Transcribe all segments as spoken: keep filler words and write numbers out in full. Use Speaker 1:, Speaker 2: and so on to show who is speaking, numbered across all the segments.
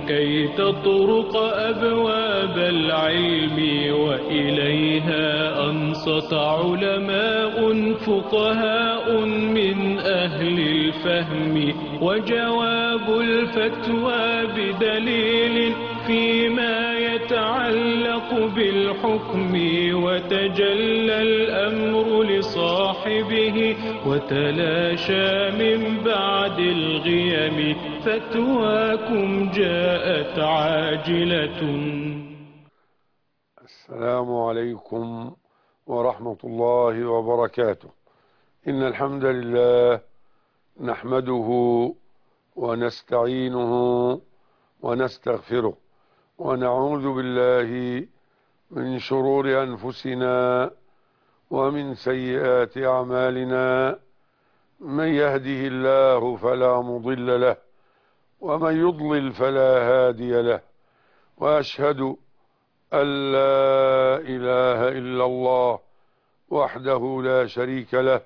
Speaker 1: كي تطرق أبواب العلم وإليها أنصت علماء فقهاء من أهل الفهم، وجواب الفتوى بدليل فيما يتعلق بالحكم، وتجلى الأمر لصاحبه وتلاشى من بعد الغيم، فتواكم جاءت عاجلة.
Speaker 2: السلام عليكم ورحمة الله وبركاته. إن الحمد لله نحمده ونستعينه ونستغفره، ونعوذ بالله من شرور أنفسنا ومن سيئات أعمالنا. من يهده الله فلا مضل له، ومن يضلل فلا هادي له، وأشهد أن لا إله إلا الله وحده لا شريك له،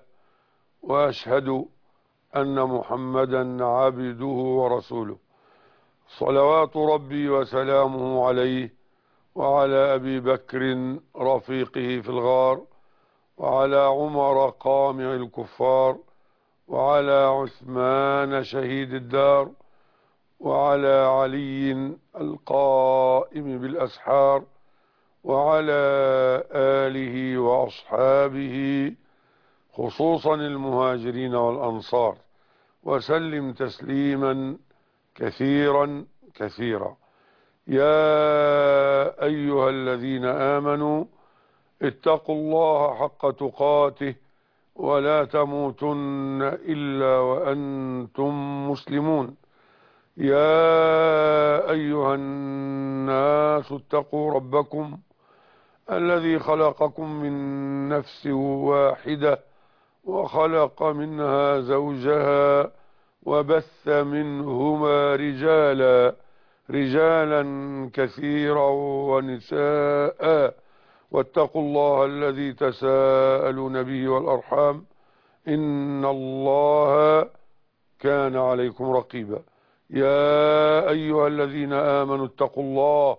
Speaker 2: وأشهد أن محمدا عبده ورسوله، صلوات ربي وسلامه عليه وعلى أبي بكر رفيقه في الغار، وعلى عمر قامع الكفار، وعلى عثمان شهيد الدار، وعلى علي القائم بالأسحار، وعلى آله وأصحابه خصوصا المهاجرين والأنصار، وسلم تسليما كثيرا كثيرا. يا أيها الذين آمنوا اتقوا الله حق تقاته ولا تموتن إلا وأنتم مسلمون. يا أيها الناس اتقوا ربكم الذي خلقكم من نفس واحدة، وخلق منها زوجها، وبث منهما رجالا رجالا كثيرا ونساء، واتقوا الله الذي تساءلون به والأرحام، إن الله كان عليكم رقيبا. يا أيها الذين آمنوا اتقوا الله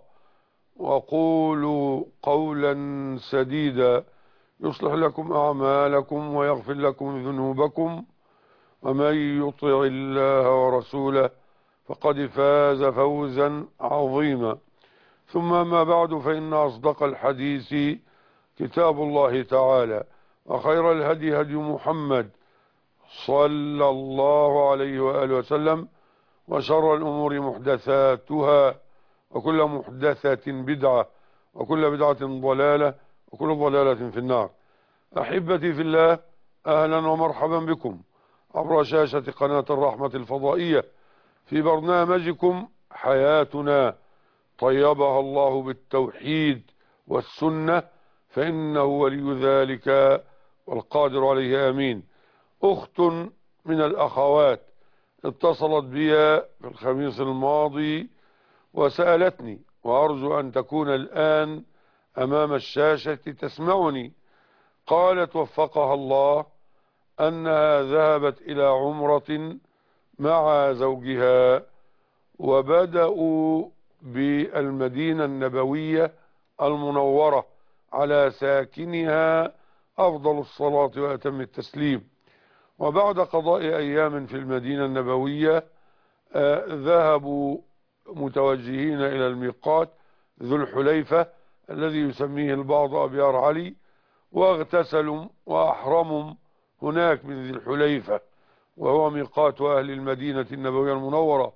Speaker 2: وقولوا قولا سديدا يصلح لكم أعمالكم ويغفر لكم ذنوبكم، ومن يطع الله ورسوله فقد فاز فوزا عظيما. ثم ما بعد، فإن أصدق الحديث كتاب الله تعالى، وخير الهدي هدي محمد صلى الله عليه وآله وسلم، وشر الأمور محدثاتها، وكل محدثة بدعة، وكل بدعة ضلالة، وكل ضلالة في النار. أحبتي في الله، أهلا ومرحبا بكم عبر شاشة قناة الرحمة الفضائية في برنامجكم حياتنا، طيبها الله بالتوحيد والسنة، فإنه ولي ذلك والقادر عليه. آمين. أخت من الأخوات اتصلت بي في الخميس الماضي وسألتني، وأرجو أن تكون الآن أمام الشاشة تسمعني. قالت وفقها الله أنها ذهبت إلى عمرة مع زوجها، وبدأوا بالمدينة النبوية المنورة على ساكنها أفضل الصلاة وأتم التسليم. وبعد قضاء أيام في المدينة النبوية آه ذهبوا متوجهين إلى الميقات ذو الحليفة الذي يسميه البعض أبيار علي، واغتسلوا وأحرموا هناك من ذي الحليفة، وهو ميقات أهل المدينة النبوية المنورة،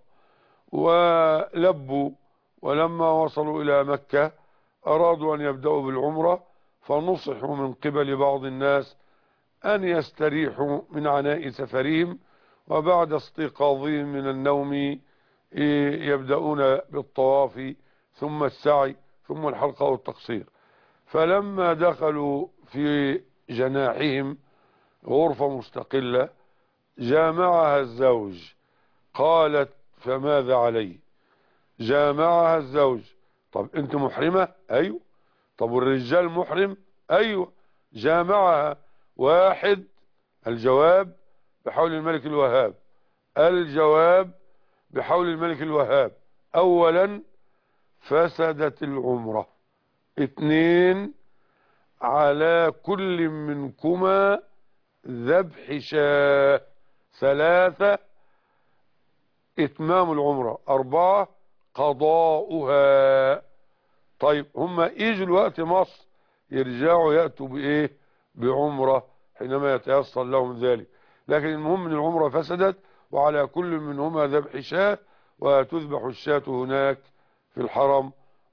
Speaker 2: ولبوا. ولما وصلوا إلى مكة أرادوا أن يبدأوا بالعمرة، فنصحوا من قبل بعض الناس أن يستريحوا من عناء سفرهم، وبعد استيقاظهم من النوم يبدأون بالطواف ثم السعي ثم الحلقة والتقصير. فلما دخلوا في جناحهم غرفة مستقلة جامعها الزوج. قالت فماذا علي؟ جامعها الزوج. طب انت محرمة؟ ايوه. طب والرجال محرم؟ ايوه. جامعها واحد. الجواب بحول الملك الوهاب. الجواب بحول الملك الوهاب. أولا فسدت العمرة. اثنين على كل منكما ذبح شاة. ثلاثة إتمام العمرة. أربعة قضاؤها. طيب هم يجوا الوقت مصر يرجعوا يأتوا بإيه؟ بعمرة حينما يتيسر لهم ذلك. لكن المهم ان العمرة فسدت، وعلى كل منهما ذبح شاة، وتذبح الشاة هناك في الحرم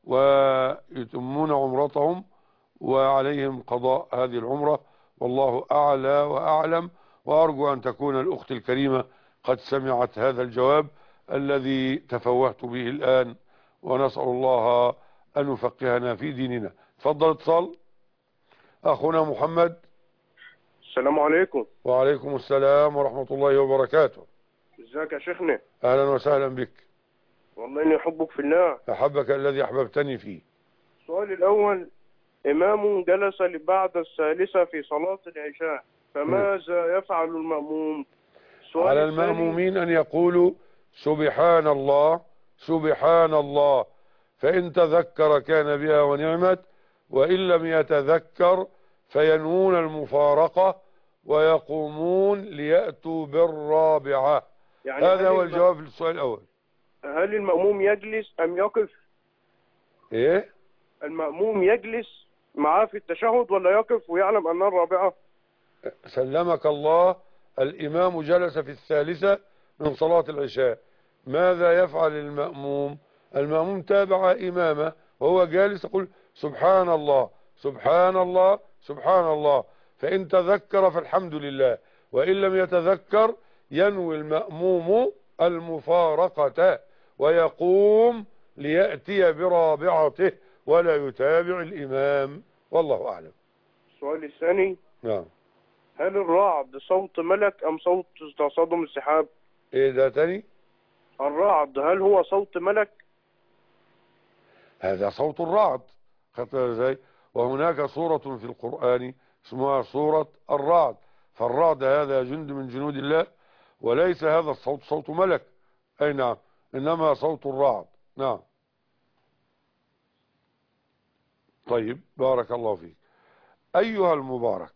Speaker 2: ويتمون عمرتهم وعليهم قضاء هذه العمرة. والله أعلى وأعلم. وأرجو أن تكون الأخت الكريمة قد سمعت هذا الجواب الذي تفوهت به الآن، ونسأل الله أن يفقهنا في ديننا. تفضل اتصال أخونا محمد.
Speaker 3: السلام عليكم.
Speaker 2: وعليكم السلام ورحمة الله وبركاته.
Speaker 3: ازيك يا شيخنا؟
Speaker 2: أهلا وسهلا بك.
Speaker 3: والله إني أحبك في الله.
Speaker 2: أحبك الذي أحببتني فيه.
Speaker 3: السؤال الأول: إمام جلس بعد الثالثة في صلاة العشاء، فماذا يفعل المأموم؟
Speaker 2: على المأمومين أن يقولوا سبحان الله سبحان الله، فإن تذكر كان بها ونعمت، وإن لم يتذكر فينوون المفارقة ويقومون ليأتوا بالرابعة. يعني هذا هو الجواب للسؤال الأول.
Speaker 3: هل المأموم يجلس أم يقف؟
Speaker 2: إيه؟
Speaker 3: المأموم يجلس معاه في التشهد ولا يقف ويعلم أنها الرابعة؟
Speaker 2: سلمك الله. الإمام جلس في الثالثة من صلاة العشاء، ماذا يفعل المأموم؟ المأموم تابع إمامه وهو جالس يقول سبحان الله سبحان الله سبحان الله، فإن تذكر فالحمد لله، وإن لم يتذكر ينوي المأموم المفارقة ويقوم ليأتي برابعته ولا يتابع الإمام. والله أعلم.
Speaker 3: السؤال الثاني:
Speaker 2: نعم.
Speaker 3: هل الرعد صوت ملك أم صوت تصادم السحاب؟
Speaker 2: إيه ده تاني؟
Speaker 3: الرعد هل هو صوت ملك؟
Speaker 2: هذا صوت الرعد. خطر ازاي؟ وهناك سورة في القرآن اسمها سورة الرعد، فالرعد هذا جند من جنود الله، وليس هذا الصوت صوت ملك. أي نعم، إنما صوت الرعد. نعم. طيب بارك الله فيك أيها المبارك.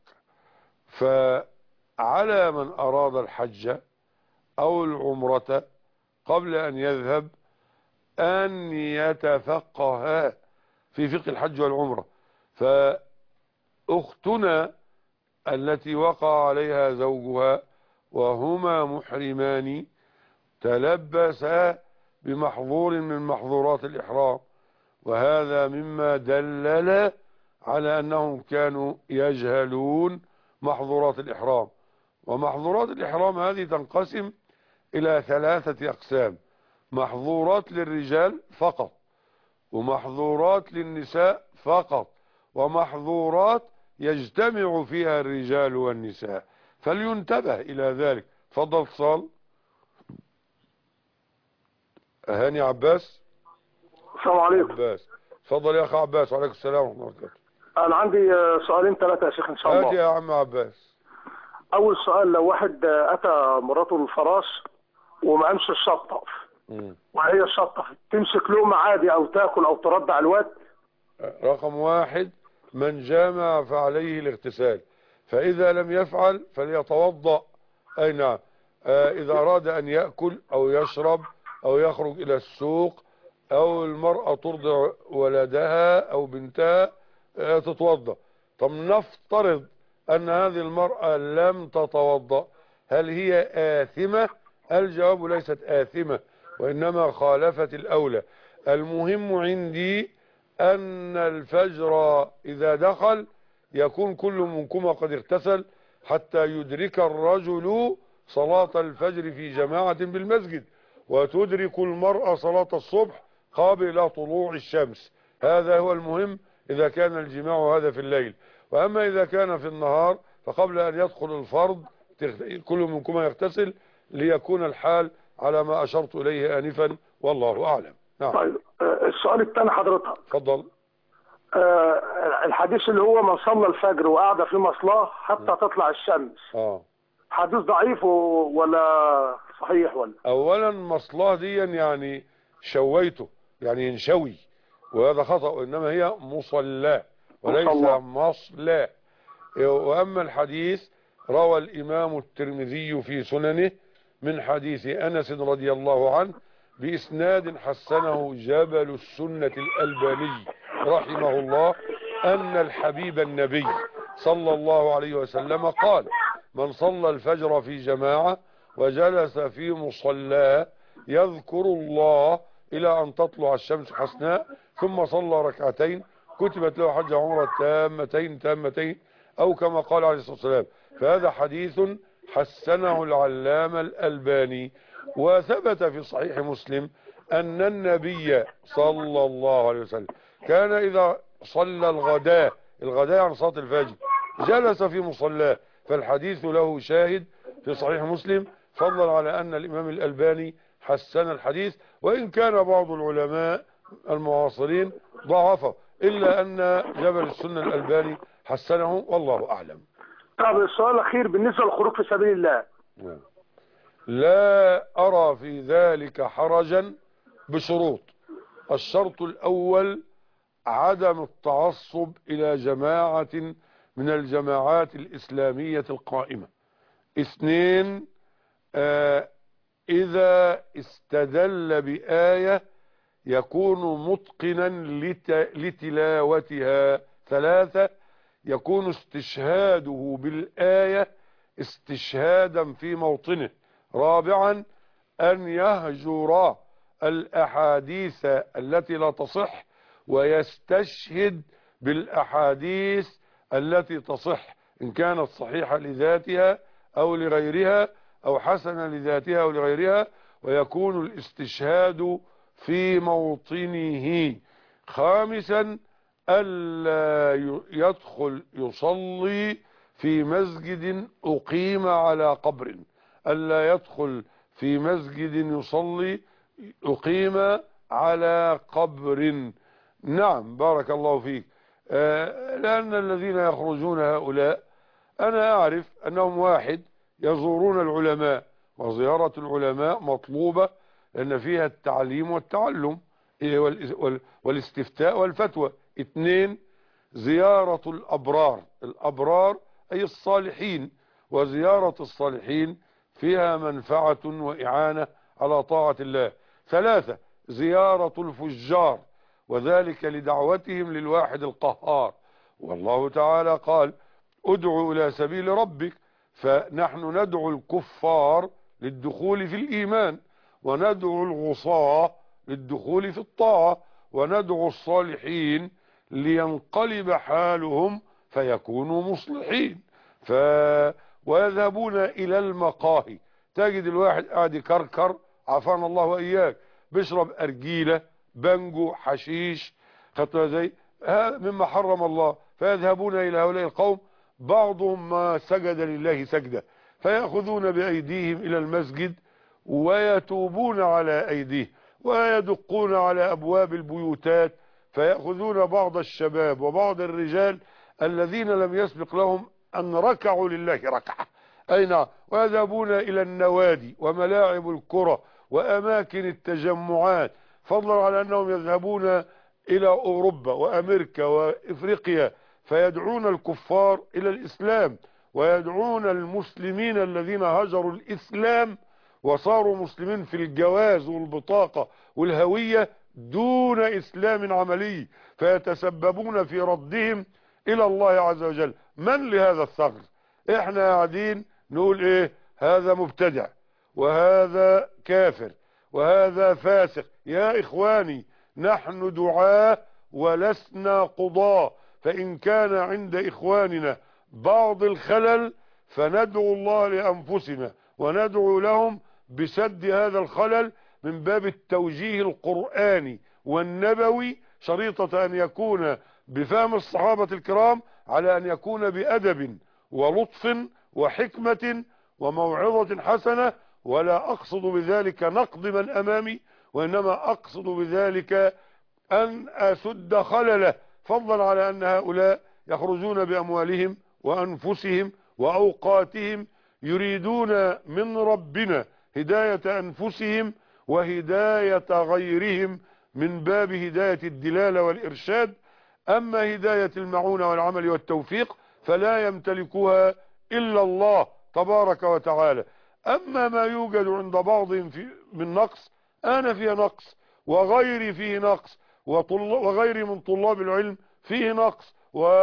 Speaker 2: فعلى من أراد الحج أو العمرة قبل أن يذهب أن يتفقه في فقه الحج والعمرة. فأختنا التي وقع عليها زوجها وهما محرمان تلبسا بمحظور من محظورات الإحرام، وهذا مما دلل على أنهم كانوا يجهلون محظورات الإحرام. ومحظورات الإحرام هذه تنقسم إلى ثلاثة أقسام: محظورات للرجال فقط، ومحظورات للنساء فقط، ومحظورات يجتمع فيها الرجال والنساء، فلينتبه إلى ذلك. تفضل اتصال. هاني عباس.
Speaker 4: السلام عليكم.
Speaker 2: عباس تفضل يا أخي عباس. وعليكم السلام ورحمة الله وبركاته.
Speaker 4: أنا عندي سؤالين ثلاثة يا شيخ إن شاء الله.
Speaker 2: هات يا عم عباس.
Speaker 4: أول سؤال: لو واحد أتى مراته الفراش وما قامش الشطف وهي الشطف، تمسك لقمة عادي أو تاكل أو ترضع الواد؟
Speaker 2: رقم واحد: من جامع فعليه الاغتسال، فإذا لم يفعل فليتوضأ. أي نعم. آه إذا أراد أن يأكل أو يشرب أو يخرج إلى السوق أو المرأة ترضع ولدها أو بنتها آه تتوضأ. طب نفترض أن هذه المرأة لم تتوضأ، هل هي آثمة؟ الجواب: ليست آثمة، وإنما خالفت الأولى. المهم عندي أن الفجر إذا دخل يكون كل منكما قد اغتسل حتى يدرك الرجل صلاة الفجر في جماعة بالمسجد، وتدرك المرأة صلاة الصبح قبل طلوع الشمس. هذا هو المهم إذا كان الجماع هذا في الليل. وأما إذا كان في النهار فقبل أن يدخل الفرض كل منكما يغتسل ليكون الحال على ما أشرت إليه آنفا، والله أعلم. نعم.
Speaker 4: طيب السؤال الثاني حضرتك.
Speaker 2: تفضل.
Speaker 4: آه الحديث اللي هو من صلى الفجر وقعد في مصلاه حتى تطلع الشمس،
Speaker 2: اه
Speaker 4: حديث ضعيف ولا صحيح ولا؟
Speaker 2: اولا مصلاه دي يعني شويته يعني ينشوي، وهذا خطأ، وإنما هي مصلى وليس مصلى. وأما الحديث روى الإمام الترمذي في سننه من حديث أنس رضي الله عنه بإسناد حسنه جبل السنة الألباني رحمه الله أن الحبيب النبي صلى الله عليه وسلم قال: من صلى الفجر في جماعة وجلس في مصلاه يذكر الله إلى أن تطلع الشمس حسناء ثم صلى ركعتين كتبت له حج عمرة تامتين تامتين أو كما قال عليه الصلاة والسلام. فهذا حديث حسنه العلامة الألباني. وثبت في صحيح مسلم أن النبي صلى الله عليه وسلم كان إذا صلى الغداء الغداء عن صلاة الفجر جلس في مصلاه، فالحديث له شاهد في صحيح مسلم، فضلا على أن الإمام الألباني حسن الحديث، وإن كان بعض العلماء المعاصرين ضعفه، إلا أن جبل السنة الألباني حسنه والله أعلم.
Speaker 4: طب السؤال الأخير بالنسبة للخروج في سبيل الله.
Speaker 2: لا أرى في ذلك حرجا بشروط. الشرط الأول عدم التعصب إلى جماعة من الجماعات الإسلامية القائمة. اثنين، آه إذا استدل بآية يكون متقنا لتلاوتها. ثلاثة، يكون استشهاده بالآية استشهادا في موطنه. رابعا، أن يهجر الأحاديث التي لا تصح ويستشهد بالأحاديث التي تصح إن كانت صحيحة لذاتها أو لغيرها أو حسنة لذاتها أو لغيرها، ويكون الاستشهاد في موطنه. خامسا، ألا يدخل يصلي في مسجد أقيم على قبر. ألا يدخل في مسجد يصلي أقيم على قبر. نعم بارك الله فيك. آه لأن الذين يخرجون هؤلاء أنا أعرف أنهم واحد يزورون العلماء، وزيارة العلماء مطلوبة لأن فيها التعليم والتعلم والاستفتاء والفتوى. اثنين، زيارة الأبرار. الأبرار أي الصالحين، وزيارة الصالحين فيها منفعة وإعانة على طاعة الله. ثلاثة، زيارة الفجار، وذلك لدعوتهم للواحد القهار، والله تعالى قال: ادعوا إلى سبيل ربك. فنحن ندعو الكفار للدخول في الإيمان، وندعو العصاة للدخول في الطاعة، وندعو الصالحين لينقلب حالهم فيكونوا مصلحين. ف... ويذهبون إلى المقاهي، تجد الواحد قاعد يكركر عافانا الله وإياك، بيشرب أرجيلة بنجو حشيش خطوة زي مما حرم الله، فيذهبون إلى هؤلاء القوم بعضهم ما سجد لله سجدة، فيأخذون بأيديهم إلى المسجد ويتوبون على أيديهم ويدقون على أبواب البيوتات، فيأخذون بعض الشباب وبعض الرجال الذين لم يسبق لهم أن ركعوا لله ركعة أين ويذهبون إلى النوادي وملاعب الكرة وأماكن التجمعات، فضلا على أنهم يذهبون إلى أوروبا وأمريكا وإفريقيا، فيدعون الكفار إلى الإسلام، ويدعون المسلمين الذين هجروا الإسلام وصاروا مسلمين في الجواز والبطاقة والهوية دون إسلام عملي، فيتسببون في ردهم إلى الله عز وجل. من لهذا الثغر؟ احنا قاعدين نقول ايه؟ هذا مبتدع وهذا كافر وهذا فاسق. يا إخواني، نحن دعاة ولسنا قضاة، فإن كان عند إخواننا بعض الخلل فندعو الله لأنفسنا وندعو لهم بسد هذا الخلل من باب التوجيه القرآني والنبوي، شريطة أن يكون بفهم الصحابة الكرام على أن يكون بأدب ولطف وحكمة وموعظة حسنة، ولا أقصد بذلك نقد من أمامي، وإنما أقصد بذلك أن أسد خلله، فضلا على أن هؤلاء يخرجون بأموالهم وأنفسهم وأوقاتهم يريدون من ربنا هداية أنفسهم وهداية غيرهم من باب هداية الدلالة والإرشاد. أما هداية المعونة والعمل والتوفيق فلا يمتلكها إلا الله تبارك وتعالى. أما ما يوجد عند بعضهم في من نقص، أنا فيه نقص وغيري فيه نقص وغيري من طلاب العلم فيه نقص،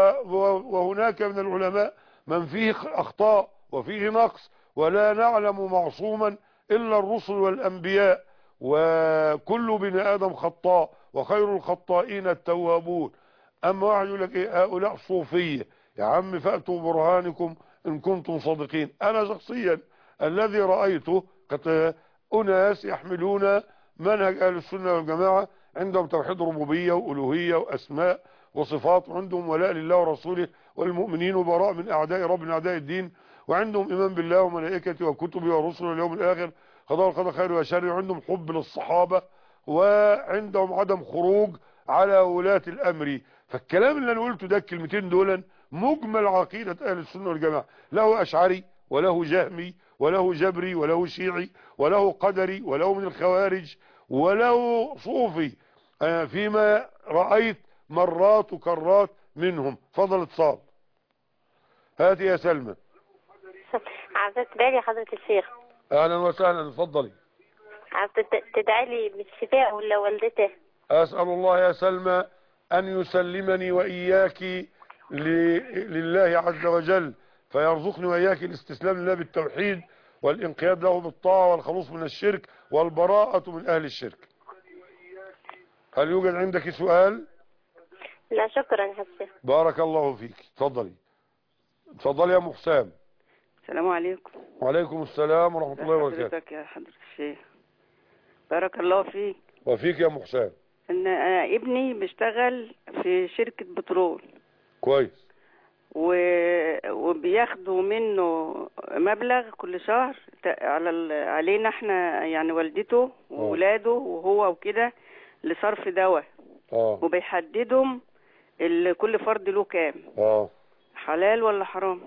Speaker 2: وهناك من العلماء من فيه أخطاء وفيه نقص، ولا نعلم معصوما إلا الرسل والأنبياء، وكل بني آدم خطاء وخير الخطائين التوابون. أما واحد يقول لك إيه هؤلاء صوفية، يا عم فأتوا برهانكم إن كنتم صادقين. أنا شخصيا الذي رأيته أناس يحملون منهج أهل السنة والجماعة، عندهم توحيد ربوبية وألوهية وأسماء وصفات، وعندهم ولاء لله ورسوله والمؤمنين وبراء من أعداء رب من أعداء الدين، وعندهم إيمان بالله وملائكته وكتبه ورسله واليوم الآخر، قضاء القدر خير وشر، وعندهم حب للصحابة، وعندهم عدم خروج على ولاة الأمر. فالكلام اللي أنا قلته ده الكلمتين دول مجمل عقيدة أهل السنة والجماعة، له أشعري وله جهمي وله جبري وله شيعي وله قدري وله من الخوارج وله صوفي، فيما رأيت مرات وكرات منهم. فضل اتصال. هاتي يا سلمى.
Speaker 5: عايزة تدعي لي حضرة الشيخ.
Speaker 2: اهلا وسهلا، اتفضلي.
Speaker 5: عايزة تدعي لي بالشفاء ولا والدته.
Speaker 2: اسأل الله يا سلمى ان يسلمني واياك لله عز وجل، فيرزقني واياك الاستسلام لله بالتوحيد والانقياد له بالطاعة والخلوص من الشرك والبراءة من اهل الشرك. هل يوجد عندك سؤال؟
Speaker 5: لا شكرا يا حسين.
Speaker 2: بارك الله فيك. اتفضلي اتفضلي يا ام حسام.
Speaker 6: السلام عليكم.
Speaker 2: وعليكم السلام ورحمة الله وبركاته.
Speaker 6: حضرتك يا حضرة الشيخ، بارك الله فيك.
Speaker 2: وفيك يا ام حسام.
Speaker 6: ان أنا ابني بيشتغل في شركة بترول
Speaker 2: كويس،
Speaker 6: و... وبياخدوا منه مبلغ كل شهر على ال... علينا احنا يعني والدته وولاده وهو وكده لصرف دواء،
Speaker 2: اه
Speaker 6: وبيحددهم ال... كل فرد له كام.
Speaker 2: اه
Speaker 6: حلال ولا حرام؟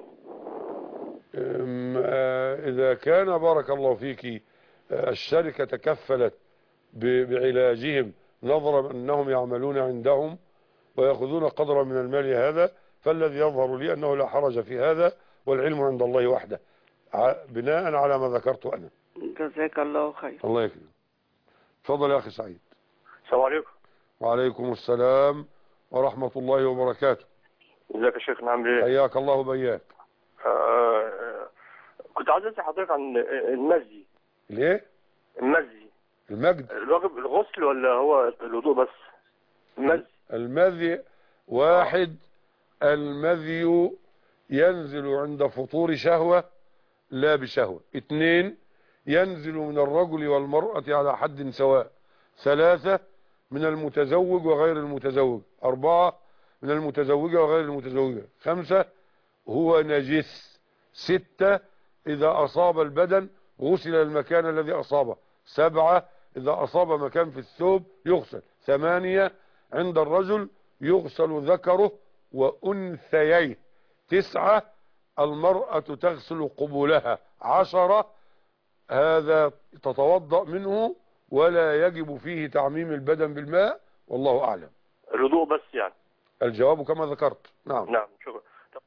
Speaker 2: إذا كان بارك الله فيك الشركة تكفلت بعلاجهم نظرا أنهم يعملون عندهم ويأخذون قدرا من المال هذا، فالذي يظهر لي أنه لا حرج في هذا، والعلم عند الله وحده، بناء على ما ذكرت أنا.
Speaker 6: جزاك الله خير.
Speaker 2: الله يكرمك. تفضل يا أخي سعيد.
Speaker 3: السلام عليكم.
Speaker 2: وعليكم السلام ورحمة الله وبركاته.
Speaker 3: ازيك يا شيخ، نعم ايه؟
Speaker 2: حياك الله وبياك.
Speaker 3: آه كنت عايز اسال حضرتك عن المزي.
Speaker 2: ليه؟
Speaker 3: المزي
Speaker 2: المجد
Speaker 3: الواجب الغسل ولا هو الوضوء بس؟ المزي
Speaker 2: المذي واحد، المذي ينزل عند فطور شهوة لا بشهوة. اثنين، ينزل من الرجل والمرأة على حد سواء. ثلاثة، من المتزوج وغير المتزوج. أربعة، من المتزوجة وغير المتزوجة. خمسة، هو نجس. ستة، إذا أصاب البدن غسل المكان الذي أصابه. سبعة، إذا أصاب مكان في الثوب يغسل. ثمانية، عند الرجل يغسل ذكره وأنثييه. تسعة، المرأة تغسل قبولها. عشرة، هذا تتوضأ منه ولا يجب فيه تعميم البدن بالماء، والله أعلم.
Speaker 3: الوضوء بس يعني.
Speaker 2: الجواب كما ذكرت. نعم
Speaker 3: نعم شكرا.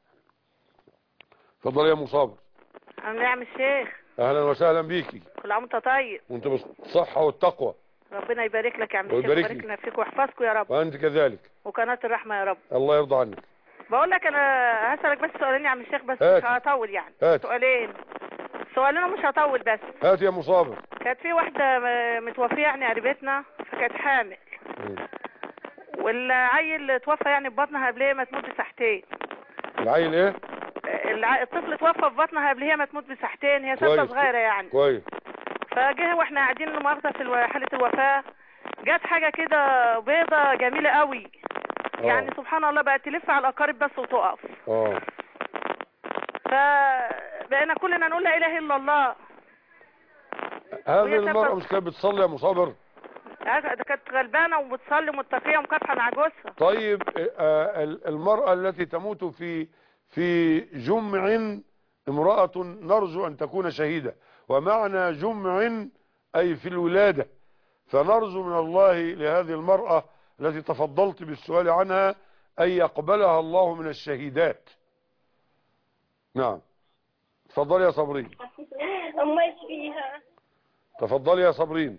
Speaker 2: تفضل يا مصابر.
Speaker 5: نعم الشيخ.
Speaker 2: اهلا وسهلا بيكي.
Speaker 5: كل عام وانت طيب.
Speaker 2: وانت بالصحة والتقوى.
Speaker 5: ربنا يبارك لك يا عم الشيخ
Speaker 2: ويبارك
Speaker 5: ويبارك لنا فيك ويحفظكم يا رب.
Speaker 2: وانت كذلك.
Speaker 5: وقناة الرحمة يا رب.
Speaker 2: الله يرضى عنك.
Speaker 5: بقول لك انا هسألك بس سؤالين يا عم الشيخ بس
Speaker 2: هات.
Speaker 5: مش هطول يعني.
Speaker 2: هات.
Speaker 5: سؤالين سؤالين ومش هطول بس.
Speaker 2: هات يا مصابر.
Speaker 5: كانت في واحدة متوفية يعني قريبتنا، فكانت حامل.
Speaker 2: م.
Speaker 5: والعيل توفى يعني في بطنها قبل ما تموت بساعتين.
Speaker 2: العيل ايه؟
Speaker 5: الع... الطفل توفى في بطنها قبل ما تموت بساعتين، هي ستة صغيرة يعني.
Speaker 2: كويس.
Speaker 5: فجه واحنا قاعدين مؤاخذة في حالة الوفاة، جت حاجة كده بيضة جميلة قوي. أوه. يعني سبحان الله بقت تلف على الأقارب بس وتقف.
Speaker 2: اه
Speaker 5: فبقينا كلنا نقول لا إله إلا الله.
Speaker 2: هذه المرأة مش كانت بتصلي يا مصابر؟
Speaker 5: ده كانت غلبانة وبتصلي ومتقية ومكافحة مع جوزها.
Speaker 2: طيب آه المرأة التي تموت في في جمع، امرأة نرجو أن تكون شهيدة، ومعنى جمع أي في الولادة، فنرجو من الله لهذه المرأة التي تفضلت بالسؤال عنها أن يقبلها الله من الشهيدات. نعم تفضلي يا صابرين.
Speaker 7: الله يشفيها.
Speaker 2: تفضلي يا صابرين.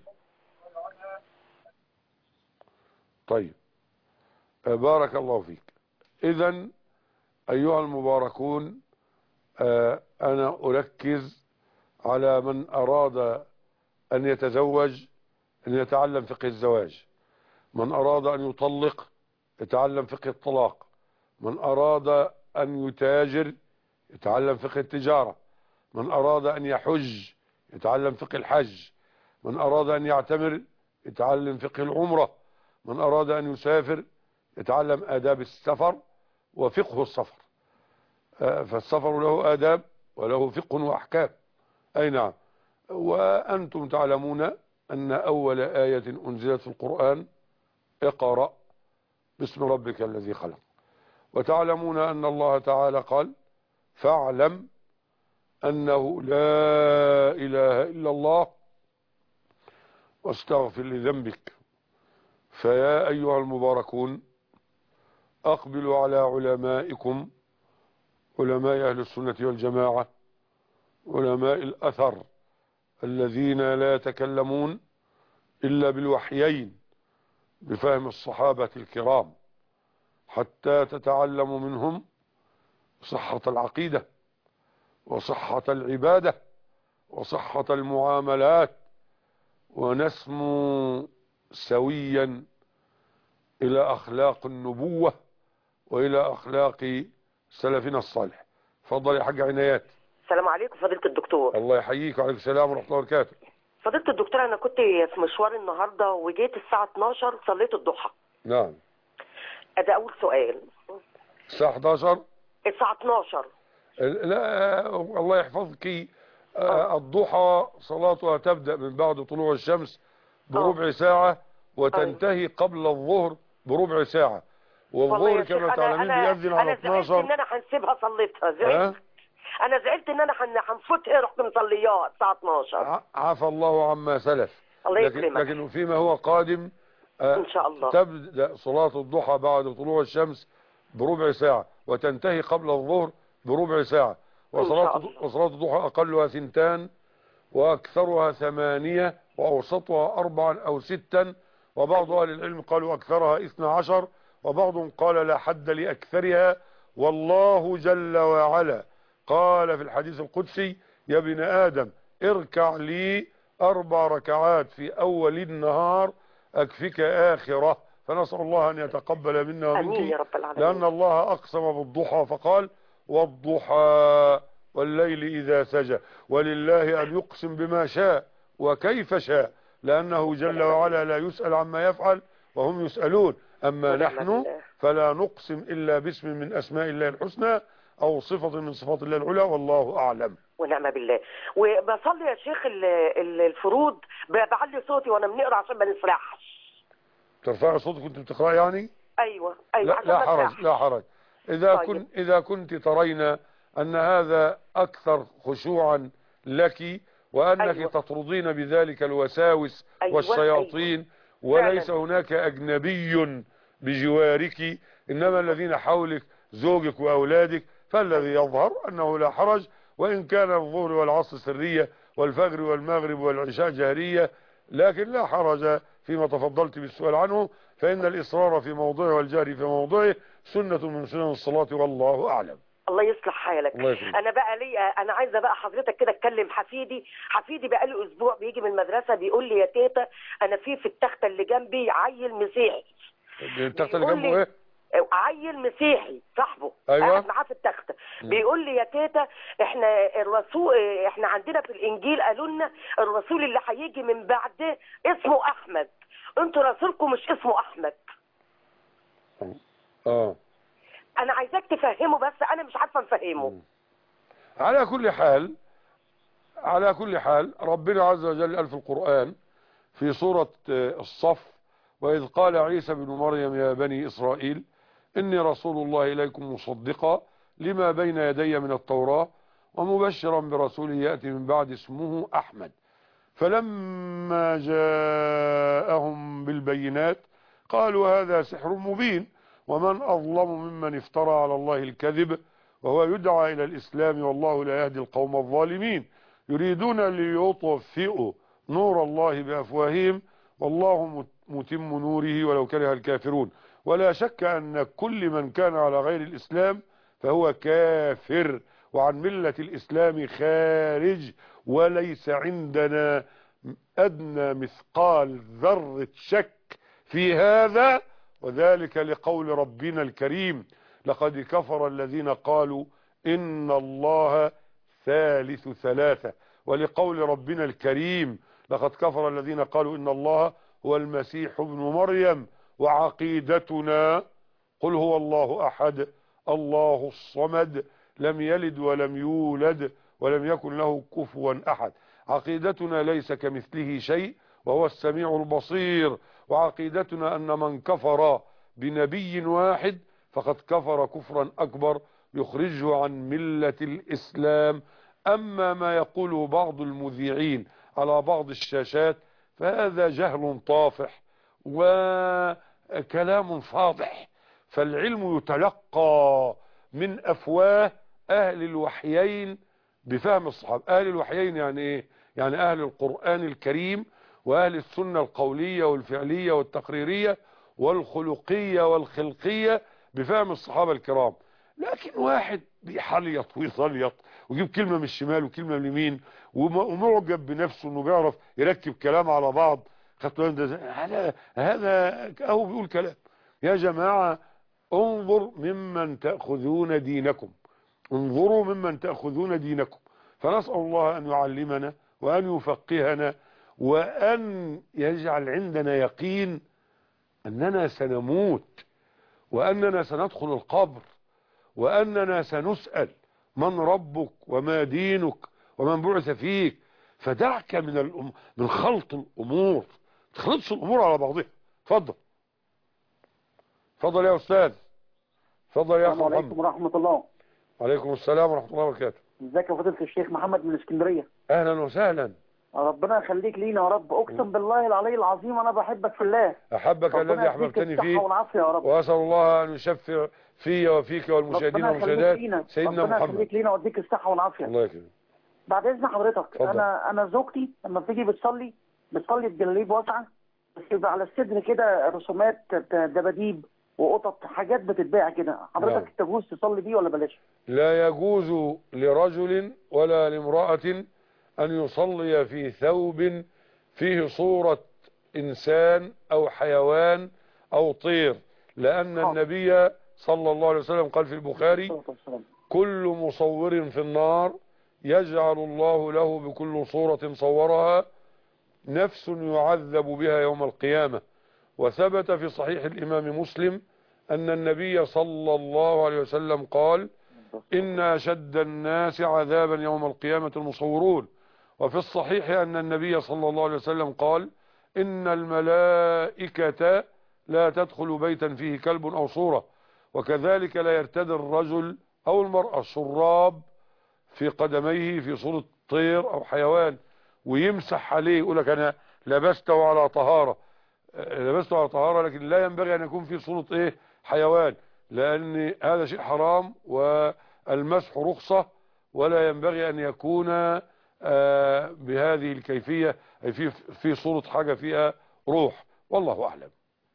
Speaker 2: طيب بارك الله فيك. إذن أيها المباركون، آه أنا أركز على من أراد أن يتزوج أن يتعلم فقه الزواج، من أراد أن يطلق يتعلم فقه الطلاق، من أراد أن يتاجر يتعلم فقه التجارة، من أراد أن يحج يتعلم فقه الحج، من أراد أن يعتمر يتعلم فقه العمرة، من أراد أن يسافر يتعلم آداب السفر وفقه السفر. فالسفر له آداب وله فقه وأحكام. أي نعم. وأنتم تعلمون أن أول آية أنزلت في القرآن اقرأ باسم ربك الذي خلق، وتعلمون أن الله تعالى قال فاعلم أنه لا إله إلا الله واستغفر لذنبك. فيا أيها المباركون أقبلوا على علمائكم، علماء أهل السنة والجماعة، علماء الأثر الذين لا يتكلمون إلا بالوحيين بفهم الصحابة الكرام، حتى تتعلموا منهم صحة العقيدة وصحة العبادة وصحة المعاملات، ونسمو سويا إلى أخلاق النبوة وإلى أخلاق سلفنا الصالح. فضل يا حاج عنايات.
Speaker 8: السلام عليكم فضيلة الدكتور.
Speaker 2: الله يحييك وعليكم السلام ورحمة الله وبركاته.
Speaker 8: فضيلة الدكتور أنا كنت في مشوار النهاردة وجيت الساعة اتناشر صليت الضحى.
Speaker 2: نعم.
Speaker 8: ده أول سؤال.
Speaker 2: الساعة احداشر؟
Speaker 8: الساعة اتناشر.
Speaker 2: لا الله يحفظك. آه. الضحى صلاتها تبدأ من بعد طلوع الشمس بربع ساعة وتنتهي قبل الظهر بربع ساعة، والظهر كما تعلمين بيأذن على اتناشر.
Speaker 8: أنا زعلت إن أنا هنسيبها صليتها. زعلت. أنا زعلت إن أنا هنفوتها رحت مصليات الساعة اتناشر.
Speaker 2: عفى الله عما سلف.
Speaker 8: الله
Speaker 2: لكن,
Speaker 8: يكرمك.
Speaker 2: لكن فيما هو قادم آه
Speaker 8: إن شاء الله
Speaker 2: تبدأ صلاة الضحى بعد طلوع الشمس بربع ساعة وتنتهي قبل الظهر بربع ساعة، وصلاة, وصلاة الضحى أقلها ثنتان وأكثرها ثمانية وأوسطها أربعا أو ستا، وبعض أهل العلم قالوا أكثرها اثنا عشر، وبعضهم قال لا حد لأكثرها. والله جل وعلا قال في الحديث القدسي يا ابن آدم اركع لي أربع ركعات في أول النهار أكفك آخرة. فنسأل الله أن يتقبل منا ومنك، لأن الله أقسم بالضحى فقال والضحى والليل إذا سجى، ولله أن يقسم بما شاء وكيف شاء، لأنه جل وعلا لا يسأل عما يفعل وهم يسألون. أما نحن فلا نقسم إلا باسم من أسماء الله الحسنى أو صفة من صفات الله العلى، والله أعلم.
Speaker 8: ونعم بالله. وبصلي يا شيخ الفروض بعلي صوتي وأنا بنقرأ عشان ما نسرحش.
Speaker 2: ترفعي صوتك كنت بتقرأ يعني؟
Speaker 8: أيوة أيوة.
Speaker 2: لا, لا حرج لا حرج. إذا طيب. كن إذا كنت ترين أن هذا أكثر خشوعا لك وأنك أيوة. تطردين بذلك الوساوس أيوة. والشياطين أيوة. وليس فعلا. هناك أجنبي بجوارك، إنما الذين حولك زوجك وأولادك، فالذي يظهر أنه لا حرج، وإن كان الظهر والعصر سرية والفجر والمغرب والعشاء جهرية، لكن لا حرج فيما تفضلت بالسؤال عنه، فإن الإصرار في موضعه والجهر في موضعه سنة من سنن الصلاة، والله أعلم.
Speaker 8: الله يصلح حالك. الله انا بقى لي انا عايزه بقى حضرتك كده اتكلم. حفيدي حفيدي بقى له اسبوع بيجي من المدرسه بيقول لي يا تيتا انا في في التخته اللي جنبي عيل مسيحي.
Speaker 2: التخته اللي جنبه ايه؟
Speaker 8: عيل مسيحي صاحبه
Speaker 2: أيوة.
Speaker 8: قاعد معاه في التخته بيقول لي يا تيتا احنا الرسول احنا عندنا في الانجيل قالوا لنا الرسول اللي هيجي من بعده اسمه احمد، انتوا رسولكم مش اسمه احمد.
Speaker 2: اه
Speaker 8: انا عايزاك تفهمه بس انا مش عارفه نفهمه.
Speaker 2: على كل حال على كل حال ربنا عز وجل قال في القرآن في سورة الصف وإذ قال عيسى بن مريم يا بني إسرائيل إني رسول الله إليكم مصدقا لما بين يدي من التوراة ومبشرا برسول يأتي من بعد اسمه أحمد. فلما جاءهم بالبينات قالوا هذا سحر مبين ومن أظلم ممن افترى على الله الكذب وهو يدعى إلى الإسلام والله لا يهدي القوم الظالمين يريدون ليطفئوا نور الله بأفواههم والله متم نوره ولو كره الكافرون. ولا شك أن كل من كان على غير الإسلام فهو كافر وعن ملة الإسلام خارج، وليس عندنا أدنى مثقال ذرة شك في هذا، وذلك لقول ربنا الكريم لقد كفر الذين قالوا إن الله ثالث ثلاثة، ولقول ربنا الكريم لقد كفر الذين قالوا إن الله هو المسيح ابن مريم. وعقيدتنا قل هو الله أحد الله الصمد لم يلد ولم يولد ولم يكن له كفوا أحد. عقيدتنا ليس كمثله شيء وهو السميع البصير. وعقيدتنا أن من كفر بنبي واحد فقد كفر كفرا أكبر يخرجه عن ملة الإسلام. أما ما يقوله بعض المذيعين على بعض الشاشات فهذا جهل طافح وكلام فاضح، فالعلم يتلقى من أفواه أهل الوحيين بفهم الصحابة. أهل الوحيين يعني إيه؟ يعني أهل القرآن الكريم وأهل السنة القولية والفعلية والتقريرية والخلقية والخلقية بفهم الصحابة الكرام. لكن واحد بيحليط ويصليط ويجيب كلمة من الشمال وكلمة من اليمين ومعجب بنفسه انه بيعرف يركب كلام على بعض، هذا هذا اهو بيقول كلام. يا جماعة انظر ممن تأخذون دينكم، انظروا ممن تأخذون دينكم. فنسأل الله أن يعلمنا وأن يفقهنا وأن يجعل عندنا يقين أننا سنموت وأننا سندخل القبر وأننا سنسأل من ربك وما دينك ومن بعث فيك. فدعك من الأم... من خلط الأمور، تخلطش الأمور على بعضها. اتفضل اتفضل يا أستاذ، اتفضل يا أخي محمد.
Speaker 9: السلام عليكم ورحمة الله.
Speaker 2: وعليكم السلام ورحمة الله وبركاته.
Speaker 9: ازيك يا فضيلة الشيخ محمد من اسكندرية.
Speaker 2: أهلا وسهلا.
Speaker 9: ربنا يخليك لينا يا رب، اقسم بالله العلي العظيم انا بحبك في الله.
Speaker 2: احبك الذي احببتني فيه واسال الله ان يشفع في وفيك والمشاهدين والمشاهدات سيدنا
Speaker 9: ربنا
Speaker 2: محمد.
Speaker 9: ربنا يخليك لينا ويديك الصحه والعافيه.
Speaker 2: الله يكرمك.
Speaker 9: بعد اذن حضرتك
Speaker 2: فضل.
Speaker 9: انا انا زوجتي لما بتيجي بتصلي بتصلي بجلاليب واسعه، بس يبقى على الصدر كده رسومات دباديب وقطط حاجات بتتباع كده، حضرتك تجوز تصلي بيه ولا بلاش؟
Speaker 2: لا يجوز لرجل ولا لامرأة أن يصلي في ثوب فيه صورة إنسان أو حيوان أو طير، لأن النبي صلى الله عليه وسلم قال في البخاري كل مصور في النار يجعل الله له بكل صورة صورها نفس يعذب بها يوم القيامة. وثبت في صحيح الإمام مسلم أن النبي صلى الله عليه وسلم قال إن أشد الناس عذابا يوم القيامة المصورون. وفي الصحيح أن النبي صلى الله عليه وسلم قال إن الملائكة لا تدخل بيتا فيه كلب أو صورة. وكذلك لا يرتدي الرجل أو المرأة الشراب في قدميه في صورة طير أو حيوان ويمسح عليه يقول لك أنا لبسته على طهارة، لبسته على طهارة، لكن لا ينبغي أن يكون في صورة إيه حيوان، لأن هذا شيء حرام والمسح رخصة، ولا ينبغي أن يكون آه بهذه الكيفية أي في في صورة حاجة فيها روح. والله أعلم.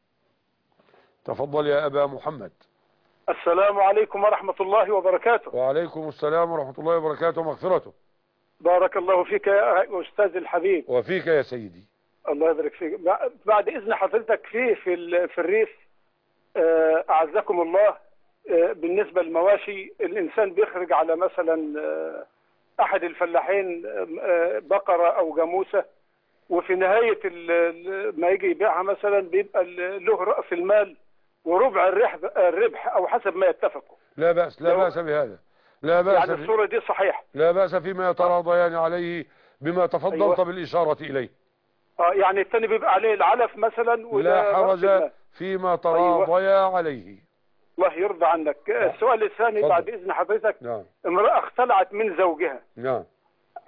Speaker 2: تفضل يا أبا محمد.
Speaker 4: السلام عليكم ورحمة الله وبركاته.
Speaker 2: وعليكم السلام ورحمة الله وبركاته ومغفرته.
Speaker 4: بارك الله فيك يا أستاذ الحبيب.
Speaker 2: وفيك يا سيدي.
Speaker 4: الله يبارك فيك. بعد إذن حضرتك فيه في في الريف أعزكم الله، بالنسبة للمواشي الإنسان بيخرج على مثلا أحد الفلاحين بقرة أو جاموسة، وفي نهاية ما يجي يبيعها مثلا بيبقى له رأس المال وربع الربح أو حسب ما يتفقوا.
Speaker 2: لا بأس لا بأس بهذا، لا بأس.
Speaker 4: يعني الصورة دي صحيح.
Speaker 2: لا بأس فيما يتراضيان عليه بما تفضلت أيوة. بالإشارة إليه.
Speaker 4: اه يعني الثاني بيبقى عليه العلف مثلا ولا
Speaker 2: لا حرج فيما تراضيا أيوة. عليه.
Speaker 4: الله يرضى عنك. نعم. السؤال الثاني بعد إذن حضرتك.
Speaker 2: نعم.
Speaker 4: امرأة اختلعت من زوجها.
Speaker 2: نعم.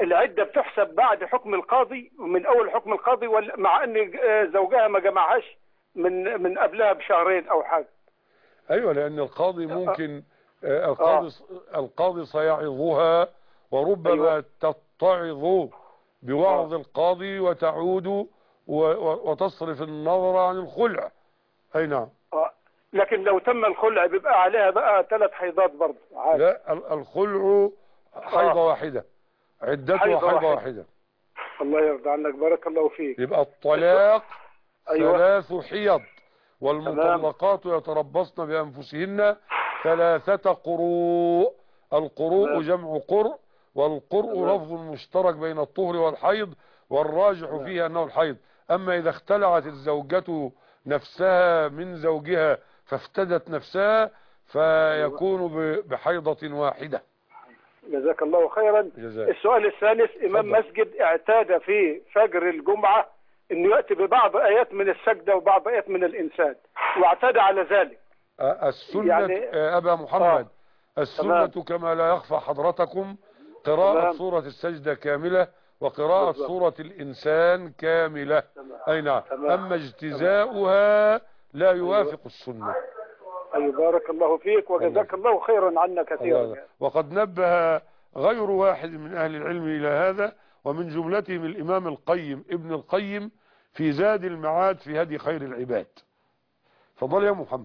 Speaker 4: العدة بتحسب بعد حكم القاضي من أول حكم القاضي، ولا مع أن زوجها ما جمعهاش من من قبلها بشهرين أو حاجة؟
Speaker 2: أيوة، لأن القاضي ممكن آه القاضي آه. القاضي سيعظها، وربما أيوة. تتعظ بوعظ آه. القاضي وتعود وتصرف النظر عن الخلع. أي نعم.
Speaker 4: آه. لكن لو تم الخلع بيبقى عليها بقى ثلاث حيضات برضه.
Speaker 2: لا، الخلع حيضة آه. واحدة، عدتها حيضة واحدة. واحدة.
Speaker 4: الله يرضى عنك، بارك الله فيك.
Speaker 2: يبقى الطلاق أيوة. ثلاث حيض، والمطلقات يتربصن بأنفسهن ثلاثة قروء. القروء جمع قرء، والقرء لفظ مشترك بين الطهر والحيض، والراجح فيه أنه الحيض. أما إذا اختلعت الزوجة نفسها من زوجها فافتدت نفسها فيكون بحيضة واحدة.
Speaker 4: جزاك الله خيرا.
Speaker 2: جزاك.
Speaker 4: السؤال الثالث، إمام فضل. مسجد اعتاد في فجر الجمعة أنه يأتي ببعض آيات من السجدة وبعض آيات من الإنسان، واعتاد على ذلك.
Speaker 2: السنة يعني أبا محمد آه. السنة تمام. كما لا يخفى حضرتكم قراءة تمام. سورة السجدة كاملة، وقراءة بالضبط. سورة الإنسان كاملة. تمام. أي نعم. أما اجتزاؤها لا يوافق أيوة. السنة.
Speaker 4: أي بارك الله فيك وجزاك الله, الله خيرا عنا كثيرا. الله.
Speaker 2: وقد نبه غير واحد من أهل العلم إلى هذا، ومن جملتهم الإمام القيم ابن القيم في زاد المعاد في هدي خير العباد. تفضل يا محمد.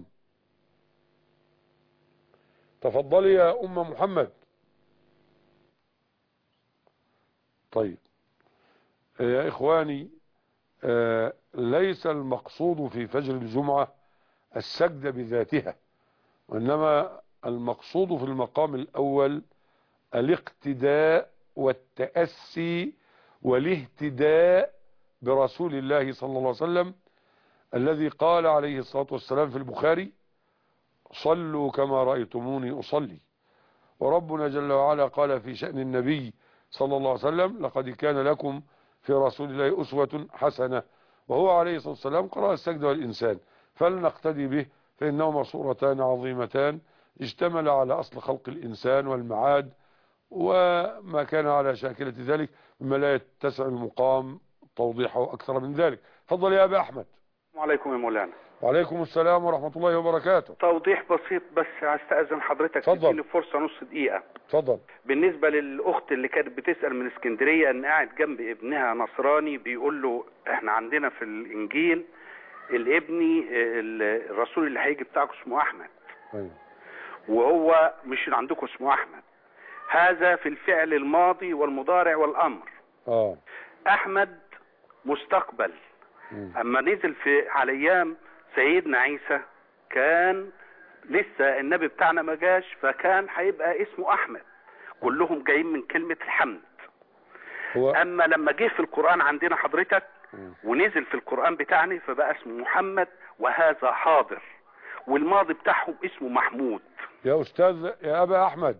Speaker 2: تفضلي يا أم محمد. طيب يا إخواني، آه ليس المقصود في فجر الجمعة السجدة بذاتها، وإنما المقصود في المقام الأول الاقتداء والتأسي والاهتداء برسول الله صلى الله عليه وسلم، الذي قال عليه الصلاة والسلام في البخاري: صلوا كما رأيتموني أصلي. وربنا جل وعلا قال في شأن النبي صلى الله عليه وسلم: لقد كان لكم في رسول الله أسوة حسنة. وهو عليه الصلاة والسلام قرأ السجدة والإنسان، فلنقتدي به، فإنهما صورتان عظيمتان اشتمل على أصل خلق الإنسان والمعاد وما كان على شاكلة ذلك مما لا يتسع المقام توضيحه أكثر من ذلك. تفضل يا أبا أحمد.
Speaker 10: وعليكم يا مولانا.
Speaker 2: وعليكم السلام ورحمة الله وبركاته.
Speaker 10: توضيح بسيط بس، استأذن حضرتك تديني فرصة نص دقيقة.
Speaker 2: اتفضل.
Speaker 10: بالنسبة للأخت اللي كانت بتسأل من اسكندرية، ان قاعد جنب ابنها نصراني بيقول له احنا عندنا في الإنجيل الابني الرسول اللي هيجي بتاعكم اسمه أحمد.
Speaker 2: أيوة.
Speaker 10: وهو مش عندكم اسمه أحمد. هذا في الفعل الماضي والمضارع والأمر.
Speaker 2: اه
Speaker 10: أحمد مستقبل. م. أما نزل في على أيام سيدنا عيسى كان لسه النبي بتاعنا ما جاش، فكان هيبقى اسمه أحمد. كلهم جايين من كلمة الحمد.
Speaker 2: هو
Speaker 10: أما لما جه في القرآن عندنا حضرتك ونزل في القرآن بتاعنا فبقى اسمه محمد، وهذا حاضر، والماضي بتاعهم اسمه محمود.
Speaker 2: يا أستاذ يا أبا أحمد،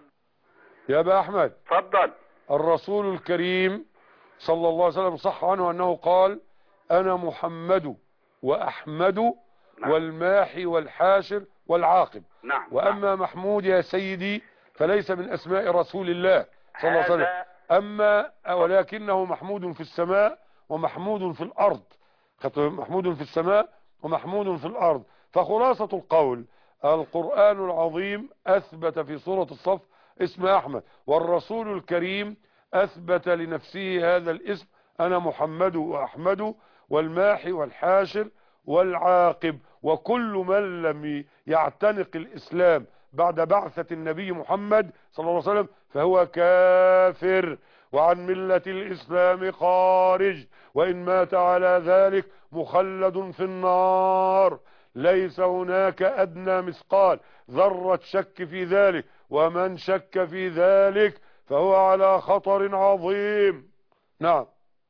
Speaker 2: يا أبا أحمد
Speaker 10: تفضل.
Speaker 2: الرسول الكريم صلى الله عليه وسلم صح عنه أنه قال: أنا محمد وأحمد نعم. والماحي والحاشر والعاقب.
Speaker 10: نعم.
Speaker 2: وأما
Speaker 10: نعم.
Speaker 2: محمود يا سيدي فليس من أسماء رسول الله صلى الله عليه وسلم، أما ولكنه محمود في السماء ومحمود في الأرض. محمود في السماء ومحمود في الأرض. فخلاصة القول: القرآن العظيم أثبت في سورة الصف اسم أحمد، والرسول الكريم أثبت لنفسه هذا الاسم: أنا محمد وأحمد والماحي والحاشر والعاقب. وكل من لم يعتنق الإسلام بعد بعثة النبي محمد صلى الله عليه وسلم فهو كافر وعن ملة الإسلام خارج، وإن مات على ذلك مخلد في النار. ليس هناك أدنى مثقال ذرة شك في ذلك، ومن شك في ذلك فهو على خطر عظيم. نعم.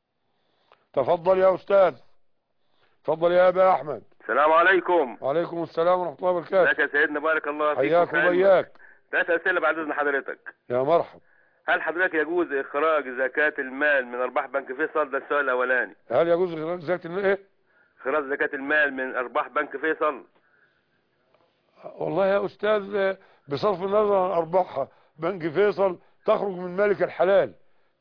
Speaker 2: تفضل يا أستاذ. تفضل يا أبا أحمد.
Speaker 11: السلام عليكم.
Speaker 2: وعليكم السلام ورحمة الله وبركاته.
Speaker 11: ازيك يا سيدنا، بارك الله فيك.
Speaker 2: حياك وبياك.
Speaker 11: ثلاث أسئلة بعد إذن حضرتك.
Speaker 2: يا مرحب.
Speaker 11: هل حضرتك يجوز إخراج زكاة المال من أرباح بنك فيصل؟ ده السؤال الأولاني.
Speaker 2: هل يجوز إخراج زكاة المال إيه؟
Speaker 11: إخراج زكاة المال من أرباح بنك فيصل؟
Speaker 2: والله يا أستاذ، بصرف النظر عن أرباحها، بنك فيصل تخرج من مالك الحلال،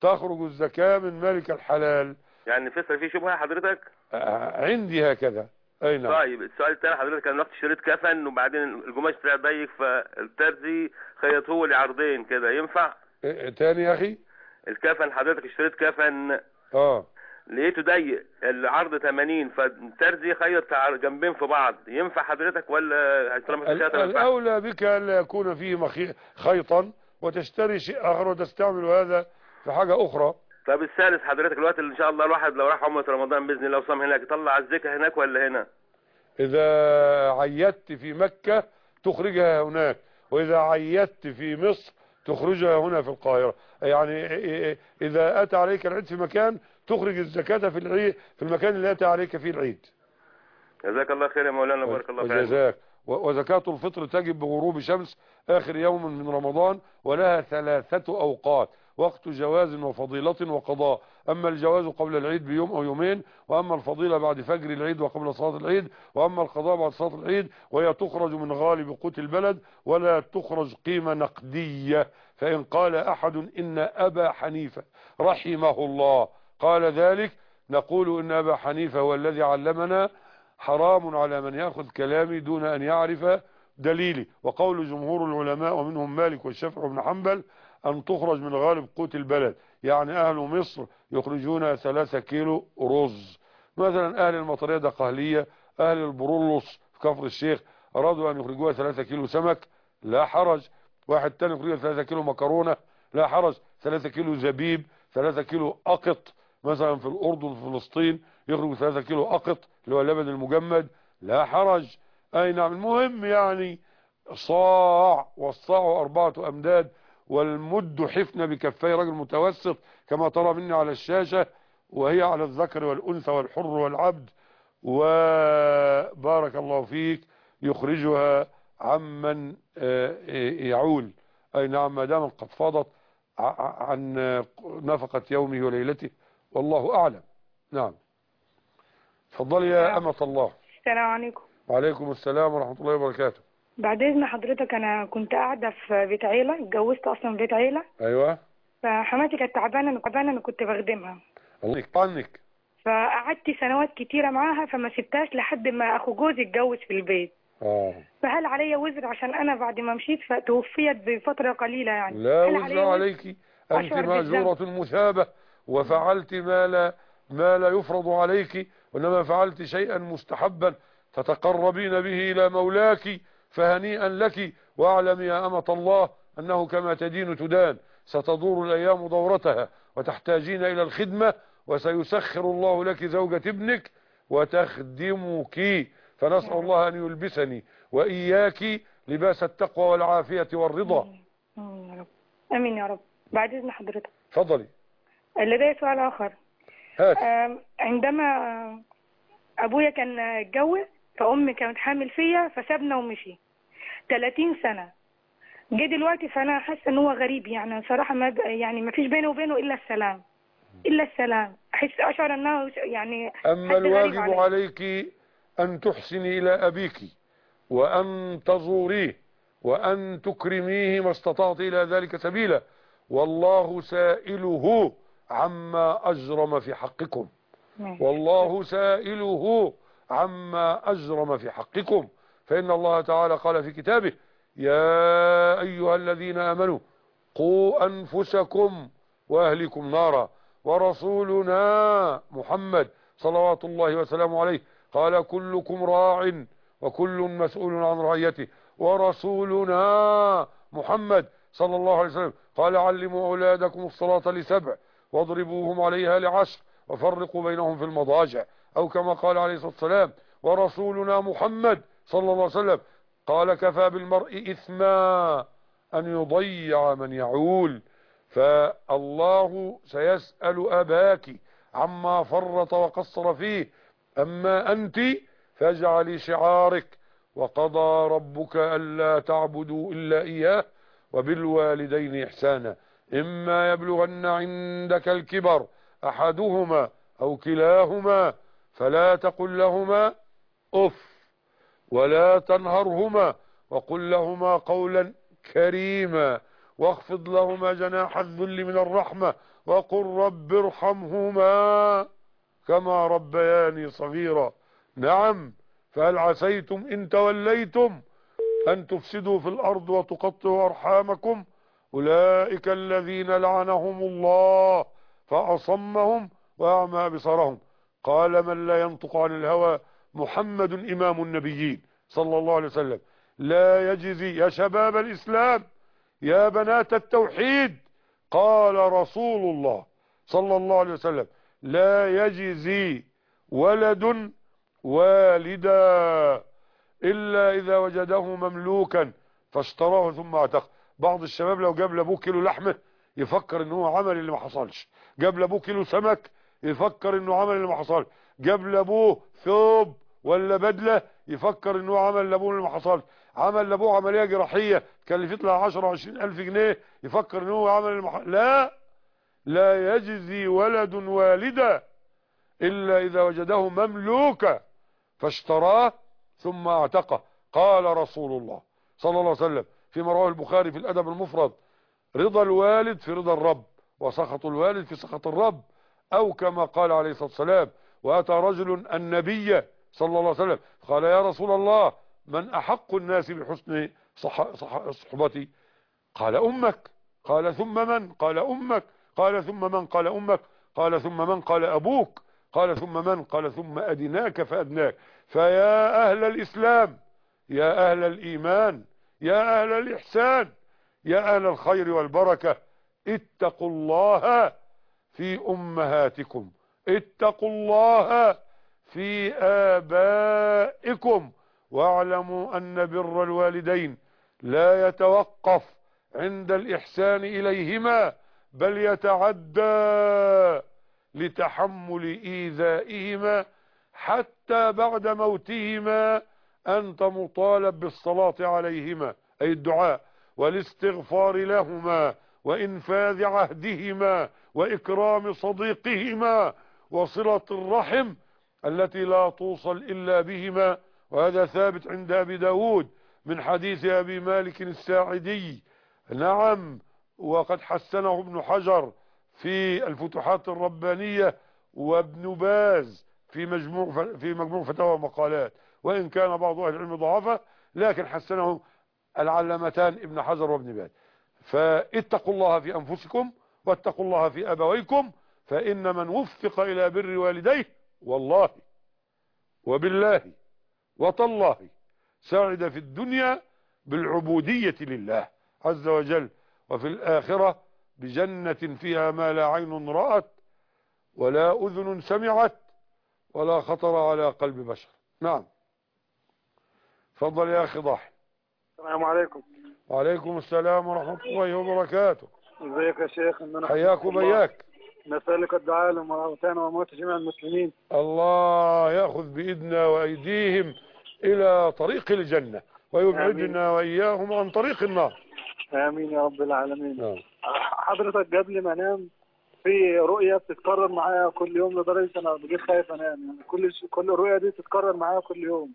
Speaker 2: تخرج الزكاة من مالك الحلال.
Speaker 11: يعني فيصل في شبهة حضرتك؟
Speaker 2: آه، عندي هكذا. اي نعم.
Speaker 11: طيب السؤال الثاني حضرتك، انا رحت اشتريت كفن وبعدين القماش طلع ضيق فالترزي خيطوه لي عرضين كده، ينفع؟
Speaker 2: إيه تاني يا اخي؟
Speaker 11: الكفن حضرتك اشتريت كفن
Speaker 2: اه
Speaker 11: لقيته ضيق العرض ثمانين فالترزي خيط جنبين في بعض، ينفع حضرتك ولا طالما
Speaker 2: ال- الاولى بك الا يكون فيه مخي... خيطا وتشتري شيء اخر وتستعمل هذا في حاجة اخرى.
Speaker 11: طب الثالث حضرتك الوقت اللي ان شاء الله الواحد لو راح عمرة رمضان باذن الله وصام هناك يطلع الزكاة هناك ولا هنا؟
Speaker 2: اذا عيدت في مكة تخرجها هناك، واذا عيدت في مصر تخرجها هنا في القاهرة. يعني اذا اتى عليك العيد في مكان تخرج الزكاة في العيد في المكان اللي اتى عليك فيه العيد.
Speaker 11: جزاك الله خير يا مولانا، بارك الله فيك.
Speaker 2: وجزاك. وزكاة الفطر تجب بغروب شمس آخر يوم من رمضان، ولها ثلاثة أوقات: وقت جواز وفضيلة وقضاء. أما الجواز قبل العيد بيوم أو يومين، وأما الفضيلة بعد فجر العيد وقبل صلاة العيد، وأما القضاء بعد صلاة العيد. وهي تخرج من غالب قوت البلد ولا تخرج قيمة نقدية. فإن قال أحد إن أبا حنيفة رحمه الله قال ذلك، نقول إن أبا حنيفة هو الذي علمنا حرام على من يأخذ كلامي دون أن يعرف دليلي. وقول جمهور العلماء ومنهم مالك والشافعي بن حنبل أن تخرج من غالب قوت البلد، يعني أهل مصر يخرجون ثلاثة كيلو رز مثلا، أهل المطرية دقهلية، أهل البرولوس في كفر الشيخ أرادوا أن يخرجوها ثلاثة كيلو سمك لا حرج. واحد تاني يخرجها ثلاثة كيلو مكرونة لا حرج. ثلاثة كيلو زبيب، ثلاثة كيلو أقط مثلا في الأردن وفي فلسطين يخرجوا ثلاثة كيلو أقط اللي هو اللبن المجمد لا حرج. أي نعم. المهم يعني صاع، والصاع أربعة أمداد، والمد حفنة بكفي رجل متوسط كما ترى مني على الشاشة، وهي على الذكر والأنثى والحر والعبد. وبارك الله فيك يخرجها عمن يعول. أي نعم، ما دام قد فاضت عن نفقة يومه وليلته، والله أعلم. نعم. تفضلي يا أمة الله.
Speaker 12: السلام عليكم.
Speaker 2: وعليكم السلام ورحمة الله وبركاته.
Speaker 12: بعد إذن حضرتك، أنا كنت قاعدة في بيت عيلة، اتجوزت أصلا في بيت عيلة.
Speaker 2: أيوة.
Speaker 12: فحماتي كانت تعبانة، أنا تعبانة أنا كنت بخدمها.
Speaker 2: الله يقطعنك.
Speaker 12: فقعدت سنوات كتيرة معاها فما سبتهاش لحد ما أخو جوزي اتجوز في البيت.
Speaker 2: اه.
Speaker 12: فهل عليا وزر عشان أنا بعد ما مشيت فتوفيت بفترة قليلة يعني؟
Speaker 2: لا وزر عليك، أنت مأجورة مثابة وفعلت ما لا ما لا يفرض عليك، وإنما فعلت شيئا مستحبا تتقربين به إلى مولاك، فهنيئا لك. واعلم يا أمة الله أنه كما تدين تدان، ستدور الأيام دورتها وتحتاجين إلى الخدمة، وسيسخر الله لك زوجة ابنك وتخدمك. فنسأل الله أن يلبسني وإياك لباس التقوى والعافية والرضا.
Speaker 12: امين يا رب. امين يا رب. بعد إذن حضرتك.
Speaker 2: تفضلي.
Speaker 12: لدي سؤال آخر.
Speaker 2: هات.
Speaker 12: عندما أبويا كان اتجوز، فأمي كانت حامل فيا فسابنا ومشي ثلاثين سنة. جه دلوقتي فأنا حاسة إن هو غريب، يعني صراحة ما يعني ما فيش بينه وبينه إلا السلام، إلا السلام. أحس أشعر أنه يعني.
Speaker 2: أما الواجب عليك. عليك أن تحسني إلى أبيك، وأن تزوريه، وأن تكرميه ما استطعت إلى ذلك سبيلا، والله سائله عما أجرم في حقكم. والله سائله عما أجرم في حقكم. فإن الله تعالى قال في كتابه: يا أيها الذين آمنوا قوا أنفسكم وأهلكم نارا، ورسولنا محمد صلوات الله وسلامه عليه قال: كلكم راع وكل مسؤول عن رعيته. ورسولنا محمد صلى الله عليه وسلم قال: علموا أولادكم الصلاة لسبع واضربوهم عليها لعشر وفرقوا بينهم في المضاجع، أو كما قال عليه الصلاة والسلام. ورسولنا محمد صلى الله عليه وسلم قال: كفى بالمرء إثما أن يضيع من يعول. فالله سيسأل أباك عما فرط وقصر فيه. أما أنت فاجعلي شعارك: وقضى ربك ألا تعبدوا إلا إياه وبالوالدين إحسانا، إما يبلغن عندك الكبر أحدهما أو كلاهما فلا تقل لهما أف ولا تنهرهما، وقل لهما قولا كريما، واخفض لهما جناح الذل من الرحمة، وقل رب ارحمهما كما ربياني صغيرا. نعم. فهل عسيتم إن توليتم أن تفسدوا في الأرض وتقطعوا أرحامكم؟ أولئك الذين لعنهم الله فأصمهم وأعمى بصرهم. قال من لا ينطق عن الهوى محمد إمام النبيين صلى الله عليه وسلم لا يجزي. يا شباب الإسلام، يا بنات التوحيد، قال رسول الله صلى الله عليه وسلم لا يجزي ولد والدا إلا إذا وجده مملوكا فاشتراه ثم اعتقه. بعض الشباب لو جاب لابوه كيلو لحمه يفكر ان هو عمل اللي ما حصلش، جاب لابوه كيلو سمك يفكر انه عمل اللي ما حصلش، جاب لابوه ثوب ولا بدله يفكر انه عمل لابوه اللي ما حصلش، عمل لابوه عمليه جراحيه كلفت له عشرة وعشرين الف جنيه يفكر انه عمل اللي ما حصلش. لا، لا يجزي ولد والدا الا اذا وجده مملوكا فاشتراه ثم اعتقه. قال رسول الله صلى الله عليه وسلم فيما رواه البخاري في الأدب المفرد رضا الوالد في رضا الرب وسخط الوالد في سخط الرب، أو كما قال عليه الصلاة والسلام وأتى رجل النبي صلى الله عليه وسلم قال يا رسول الله من أحق الناس بحسن صح صح صحبتي؟ قال أمك. قال ثم من؟ قال أمك. قال ثم من؟ قال أمك. قال ثم من؟ قال أبوك. قال ثم من؟ قال ثم أدناك فأدناك. فيا أهل الإسلام، يا أهل الإيمان، يا أهل الإحسان، يا أهل الخير والبركة، اتقوا الله في أمهاتكم، اتقوا الله في آبائكم، واعلموا أن بر الوالدين لا يتوقف عند الإحسان إليهما بل يتعدى لتحمل إيذائهما حتى بعد موتهما أنت مطالب بالصلاة عليهما أي الدعاء والاستغفار لهما وإنفاذ عهدهما وإكرام صديقهما وصلة الرحم التي لا توصل إلا بهما. وهذا ثابت عند أبي داود من حديث أبي مالك الساعدي. نعم. وقد حسنه ابن حجر في الفتوحات الربانية وابن باز في مجموع في مجموع فتاوى ومقالات، وإن كان بعض أهل العلم ضعفه لكن حسنه العلامتان ابن حجر وابن باز. فاتقوا الله في أنفسكم واتقوا الله في أبويكم، فإن من وفق إلى بر والديه والله وبالله وتالله سعد في الدنيا بالعبودية لله عز وجل، وفي الآخرة بجنة فيها ما لا عين رأت ولا أذن سمعت ولا خطر على قلب بشر. نعم. تفضل يا أخي ضاحي.
Speaker 13: السلام عليكم.
Speaker 2: وعليكم السلام ورحمة الله وبركاته.
Speaker 13: ازيك يا شيخ؟
Speaker 2: حياك وبياك.
Speaker 13: نسألك الدعاء لموتانا وموت جميع المسلمين.
Speaker 2: الله يأخذ بإيدنا وأيديهم إلى طريق الجنة ويبعدنا وإياهم عن طريق النار.
Speaker 13: آمين يا رب العالمين.
Speaker 2: نعم.
Speaker 13: حضرتك قبل ما انام في رؤية بتتكرر معايا كل يوم لدرجة أنا بقيت خايف أنام، يعني كل كل الرؤية دي تتكرر معايا كل يوم.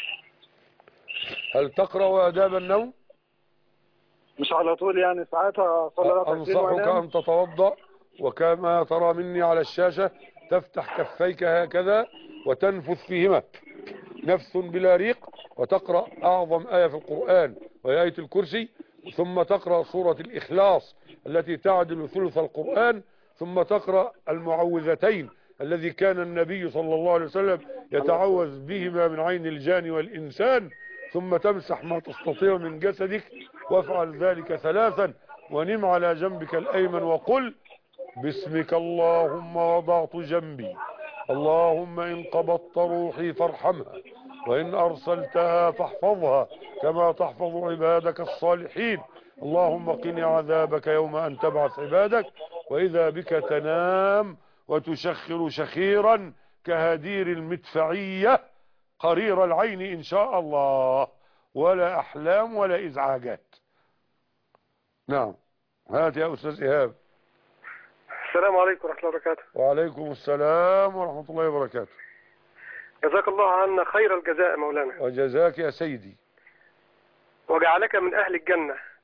Speaker 2: هل تقرأ آداب النوم؟
Speaker 13: مش على طول، يعني ساعتها صلاة.
Speaker 2: أنصحك أن تتوضأ وكما ترى مني على الشاشة تفتح كفيك هكذا وتنفث فيهما نفث بلا ريق، وتقرأ أعظم آية في القرآن وهي آية الكرسي، ثم تقرأ سورة الإخلاص التي تعدل ثلث القرآن، ثم تقرأ المعوذتين الذي كان النبي صلى الله عليه وسلم يتعوذ بهما من عين الجان والإنسان، ثم تمسح ما تستطيع من جسدك وافعل ذلك ثلاثا ونم على جنبك الأيمن وقل باسمك اللهم وضعت جنبي، اللهم إن قبضت روحي فارحمها وإن أرسلتها فاحفظها كما تحفظ عبادك الصالحين، اللهم قني عذابك يوم أن تبعث عبادك وإذا بك تنام وتشخر شخيرا كهدير المدفعية قرير العين إن شاء الله، ولا أحلام ولا إزعاجات. نعم. هات يا أستاذ إيهاب.
Speaker 13: السلام عليكم ورحمة الله وبركاته.
Speaker 2: وعليكم السلام ورحمة الله وبركاته.
Speaker 13: جزاك الله عنا خير الجزاء مولانا.
Speaker 2: وجزاك يا سيدي.
Speaker 13: وجعلك من أهل الجنة.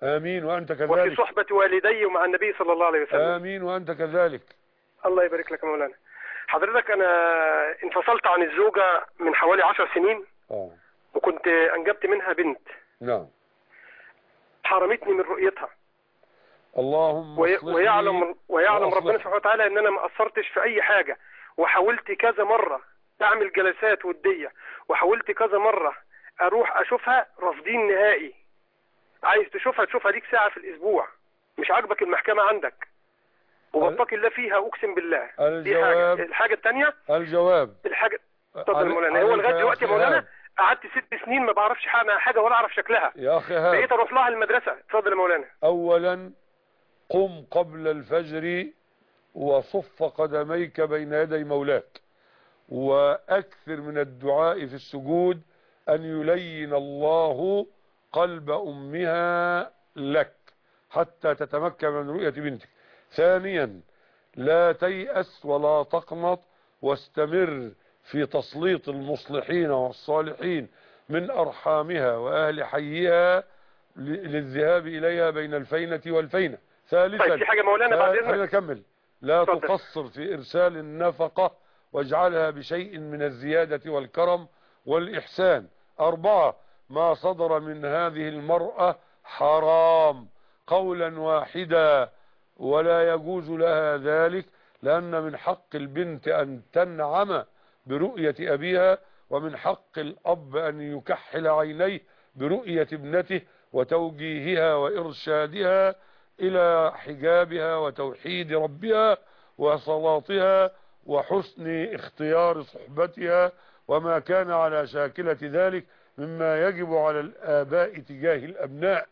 Speaker 2: آمين وأنت كذلك.
Speaker 14: وفي صحبة والدي ومع النبي صلى الله عليه وسلم.
Speaker 2: آمين وأنت كذلك.
Speaker 14: الله يبارك لك يا مولانا. حضرتك أنا انفصلت عن الزوجة من حوالي عشر سنين.
Speaker 2: اه
Speaker 14: وكنت أنجبت منها بنت.
Speaker 2: نعم.
Speaker 14: حرمتني من رؤيتها.
Speaker 2: اللهم
Speaker 14: وي... ويعلم ويعلم ربنا سبحانه وتعالى ان انا ما قصرتش في اي حاجه، وحاولت كذا مره اعمل جلسات وديه، وحاولت كذا مره اروح اشوفها، رافضين نهائي. عايز تشوفها تشوفها ليك ساعه في الاسبوع، مش عاجبك المحكمه عندك، وبتقي الله فيها اقسم بالله. دي حاجه. الحاجه الثانيه
Speaker 2: الجواب
Speaker 14: الحاجه اتفضل يا مولانا. هو لغايه دلوقتي يا مولانا قعدت ست سنين ما بعرفش حاجه ولا اعرف شكلها
Speaker 2: يا اخي. هذا
Speaker 14: بقيت اروح لها المدرسه. اتفضل يا مولانا.
Speaker 2: اولا قم قبل الفجر وصف قدميك بين يدي مولاك، وأكثر من الدعاء في السجود أن يلين الله قلب أمها لك حتى تتمكن من رؤية بنتك. ثانيا لا تيأس ولا تقنط، واستمر في تسليط المصلحين والصالحين من أرحامها وأهل حيها للذهاب إليها بين الفينة والفينة. ثالثا
Speaker 14: طيب في حاجة مولانا بعد
Speaker 2: إذنك نكمل. لا تقصر في إرسال النفقة، واجعلها بشيء من الزيادة والكرم والإحسان. أربعة ما صدر من هذه المرأة حرام قولا واحدا، ولا يجوز لها ذلك، لأن من حق البنت أن تنعم برؤية أبيها، ومن حق الأب أن يكحل عينيه برؤية ابنته وتوجيهها وإرشادها إلى حجابها وتوحيد ربها وصلاتها وحسن اختيار صحبتها، وما كان على شاكلة ذلك مما يجب على الآباء تجاه الأبناء،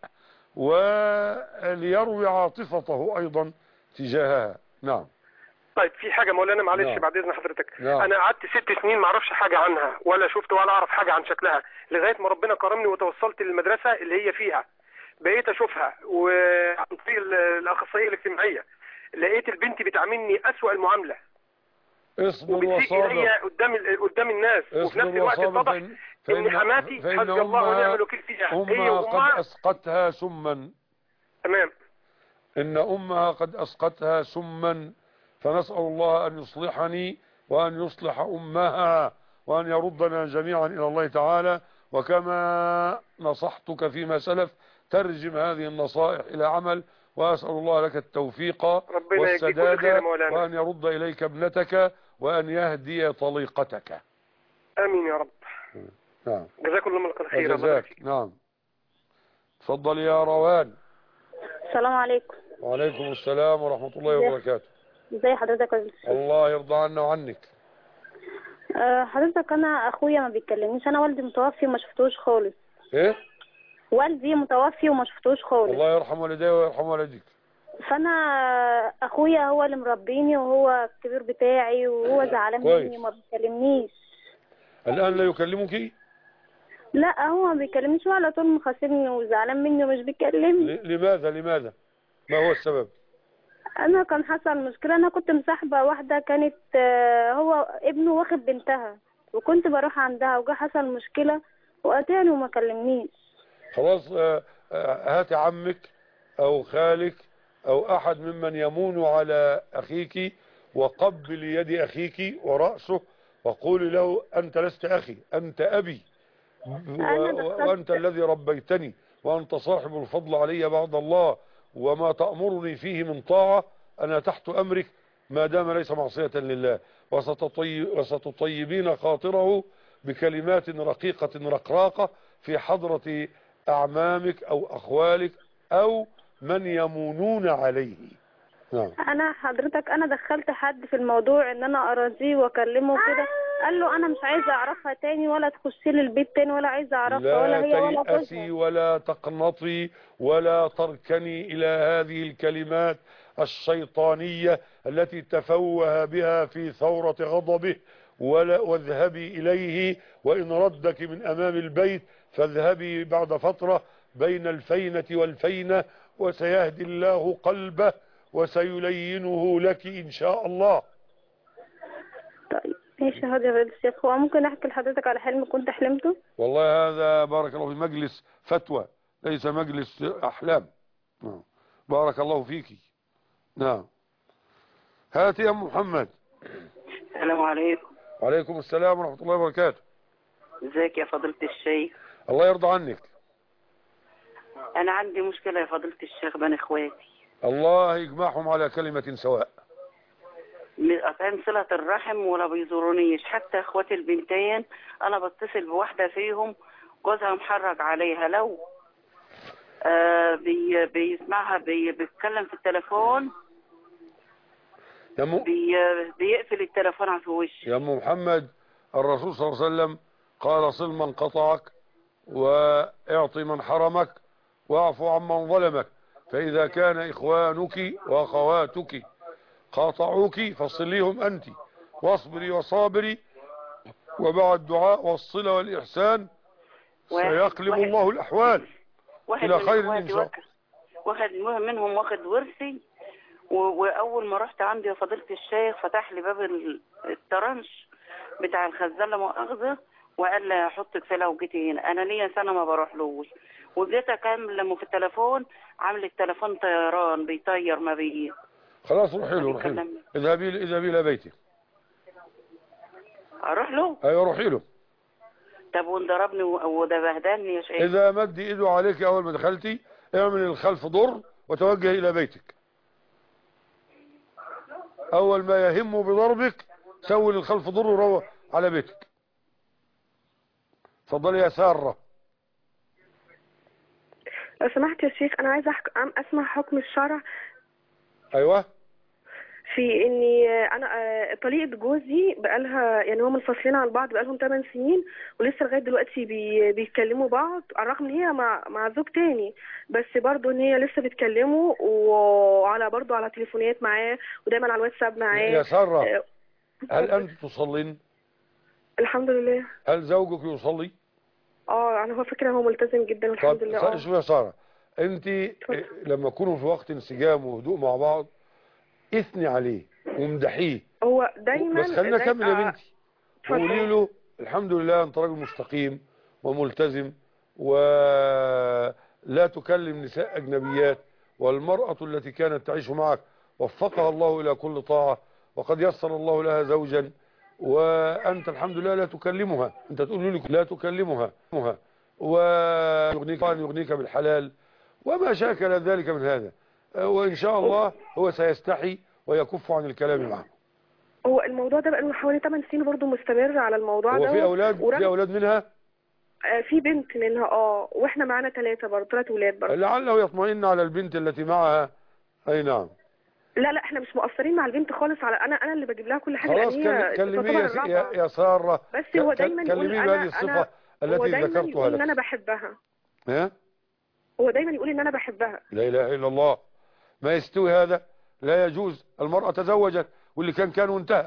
Speaker 2: وليروي عاطفته أيضا تجاهها. نعم.
Speaker 14: طيب في حاجة مولانا معلش
Speaker 2: نعم.
Speaker 14: بعد إذن حضرتك.
Speaker 2: نعم.
Speaker 14: أنا قعدت ست سنين ما أعرفش حاجة عنها، ولا شفت ولا أعرف حاجة عن شكلها، لغاية ما ربنا كرمني وتوصلت للمدرسة اللي هي فيها. بقيت أشوفها، وعن طريق الأخصائية الاجتماعية لقيت البنت بتعاملني أسوأ المعاملة.
Speaker 2: اصبر وصابر
Speaker 14: قدام قدام الناس، وفي نفس الوقت اتضح إن حماتي حسبي الله ونعم الوكيل فيها. هي
Speaker 2: وأمها قد أسقتها سما.
Speaker 14: تمام.
Speaker 2: إن أمها قد أسقتها سما، فنسأل الله أن يصلحني وأن يصلح أمها، وأن يردنا جميعا إلى الله تعالى. وكما نصحتك فيما سلف ترجم هذه النصائح إلى عمل، وأسأل الله لك التوفيق والسداد، وأن يرد إليك ابنتك، وأن يهدي طليقتك.
Speaker 14: آمين يا رب.
Speaker 2: نعم.
Speaker 14: جزاكم الله خيرا.
Speaker 2: جزاك. نعم. تفضل يا روان.
Speaker 15: السلام عليكم.
Speaker 2: وعليكم السلام ورحمة الله وبركاته.
Speaker 15: ازي حضرتك يا استاذ؟
Speaker 2: الله يرضى عنا وعنك.
Speaker 15: أه حضرتك انا اخويا ما بيتكلمنيش، انا والدي متوفي وما شفتوش خالص.
Speaker 2: ايه؟
Speaker 15: والدي متوفي وما شفتوش خالص.
Speaker 2: الله يرحم والديه ويرحم والديك.
Speaker 15: فانا اخويا هو اللي مربيني، وهو الكبير بتاعي، وهو زعلان مني وما بيكلمنيش.
Speaker 2: الان لا يكلمك؟
Speaker 15: لا هو ما بيكلمنيش، وعلى طول مخاصمني وزعلان مني ومش بيكلمني.
Speaker 2: لماذا لماذا ما هو السبب؟
Speaker 15: انا كان حصل مشكله، انا كنت مصاحبه واحده كانت هو ابنه واخد بنتها، وكنت بروح عندها، وجا حصل مشكله وقتاني وما كلمنيش.
Speaker 2: خلاص هات عمك او خالك او احد ممن يمون على اخيك، وقبل يد اخيك ورأسه، وقولي له انت لست اخي، انت ابي، وانت الذي ربيتني، وانت صاحب الفضل علي بعد الله، وما تأمرني فيه من طاعة أنا تحت أمرك ما دام ليس معصية لله. وستطيب وستطيبين خاطره بكلمات رقيقة رقراقة في حضرة أعمامك أو أخوالك أو من يمونون عليه. نعم.
Speaker 15: أنا حضرتك أنا دخلت حد في الموضوع إن أنا أراضيه وأكلمه كده، قال له أنا مش عايزة أعرفها تاني، ولا تخشي لي البيت تاني، ولا عايزة أعرفها ولا هي ولا
Speaker 2: لا تيأسي ولا تقنطي ولا تركني إلى هذه الكلمات الشيطانية التي تفوه بها في ثورة غضبه، ولا واذهبي إليه، وإن ردك من أمام البيت فاذهبي بعد فترة بين الفينة والفينة، وسيهدي الله قلبه وسيلينه لك إن شاء الله.
Speaker 15: طيب ماشي هادي يا الشيخ. هو ممكن أحكي لحضرتك على حلم كنت حلمته؟
Speaker 2: والله هذا بارك الله في مجلس فتوى ليس مجلس أحلام. نعم. بارك الله فيك. نعم. هات يا أم محمد.
Speaker 16: السلام عليكم.
Speaker 2: وعليكم السلام ورحمة الله وبركاته.
Speaker 16: ازيك يا فضيلة الشيخ؟
Speaker 2: الله يرضى عنك.
Speaker 16: انا عندي مشكلة يا فضيلة الشيخ بين اخواتي.
Speaker 2: الله يجمعهم على كلمة سواء.
Speaker 16: قطعين صلة الرحم ولا بيزورونيش، حتى اخواتي البنتين انا بتصل بواحدة فيهم جوزها محرج عليها، لو آه بي بيسمعها بي بيتكلم في التليفون
Speaker 2: يا م...
Speaker 16: بي بيقفل التليفون في وشي.
Speaker 2: يا ام محمد، الرسول صلى الله عليه وسلم قال: صل من قطعك واعطي من حرمك واعفو عمن ظلمك، فإذا كان إخوانك وأخواتك قاطعوك فصليهم أنت، واصبري وصابري، وبعد الدعاء والصلة والإحسان سيقلب الله الأحوال إلى خير إن شاء الله.
Speaker 16: واحد منهم واخد ورثي، وأول ما رحت عندي يا فضيلة الشيخ فتح لي باب الترنش بتاع الخزان لا مؤاخذة، وقال لي هحطك فيه لو جيتي هنا. أنا ليا سنة ما بروح لهوش، وجيت أكمل لما في التليفون عامل التليفون طيران بيطير ما بي.
Speaker 2: خلاص روحي له روحي له اذهبي اذهبي الى بيتك.
Speaker 16: اروح له؟
Speaker 2: ايوه روحي له.
Speaker 16: طب وانضربني وده بهدلني يا شيخ.
Speaker 2: اذا مد ايده عليك اول ما دخلتي اعمل الخلف ضر وتوجه الى بيتك. اول ما يهم بضربك سوي الخلف ضر وروح على بيتك. اتفضلي يا ساره.
Speaker 17: لو سمحت يا شيخ، انا عايزه اسمع حكم الشرع.
Speaker 2: ايوه.
Speaker 17: في اني انا طليقه جوزي بقالها يعني هم منفصلين عن بعض بقالهم ثمان سنين، ولسه لغايه دلوقتي بي بيتكلموا بعض، على الرغم ان هي مع مع زوج تاني، بس برضه ان هي لسه بيتكلموا، وعلى برضه على تليفونات معاه، ودايما على الواتساب معاه.
Speaker 2: يا ساره، هل انت تصلين؟
Speaker 17: الحمد لله.
Speaker 2: هل زوجك يصلي؟
Speaker 17: اه يعني هو فكره هو ملتزم جدا والحمد لله.
Speaker 2: طب شوفي يا ساره، انت لما تكونوا في وقت انسجام وهدوء مع بعض اثني عليه وامدحيه.
Speaker 17: هو دايما
Speaker 2: بس خلينا نكمل يا بنتي. قولي له الحمد لله انت راجل مستقيم وملتزم، ولا تكلم نساء اجنبيات، والمرأة التي كانت تعيش معك وفقها الله الى كل طاعة، وقد يسر الله لها زوجا، وانت الحمد لله لا تكلمها. انت تقول لك لا تكلمها ويغنيك يغنيك بالحلال وما شاكل ذلك من هذا، وإن شاء الله هو سيستحي ويكف عن الكلام معه.
Speaker 17: هو الموضوع ده بقى حوالي ثمان سنين برضه مستمر على الموضوع ده.
Speaker 2: هو في أولاد ورم... في أولاد منها؟
Speaker 17: آه في بنت منها اه واحنا معانا ثلاثة برضه ثلاث أولاد برضه.
Speaker 2: لعله يطمئن على البنت التي معها. أي نعم.
Speaker 17: لا لا احنا مش مقصرين مع البنت خالص، على انا انا اللي بجيب لها كل حاجة.
Speaker 2: خلاص كلميه يا, يا سارة.
Speaker 17: بس هو دايما يقول
Speaker 2: انا بهذه الصفة التي ذكرتها لك.
Speaker 17: ان انا بحبها.
Speaker 2: ها؟
Speaker 17: هو دايما يقول ان انا بحبها.
Speaker 2: لا اله الا الله، ما يستوي هذا، لا يجوز. المرأة تزوجت واللي كان كان وانتهى.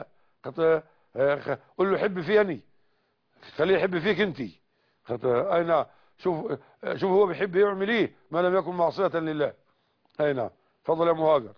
Speaker 2: قل له حب فيني، خليه يحب فيك انت. اي نعم. شوف شوف هو بيحب يعمل ايه ما لم يكن معصية لله. اي نعم. اتفضل يا مهاجر.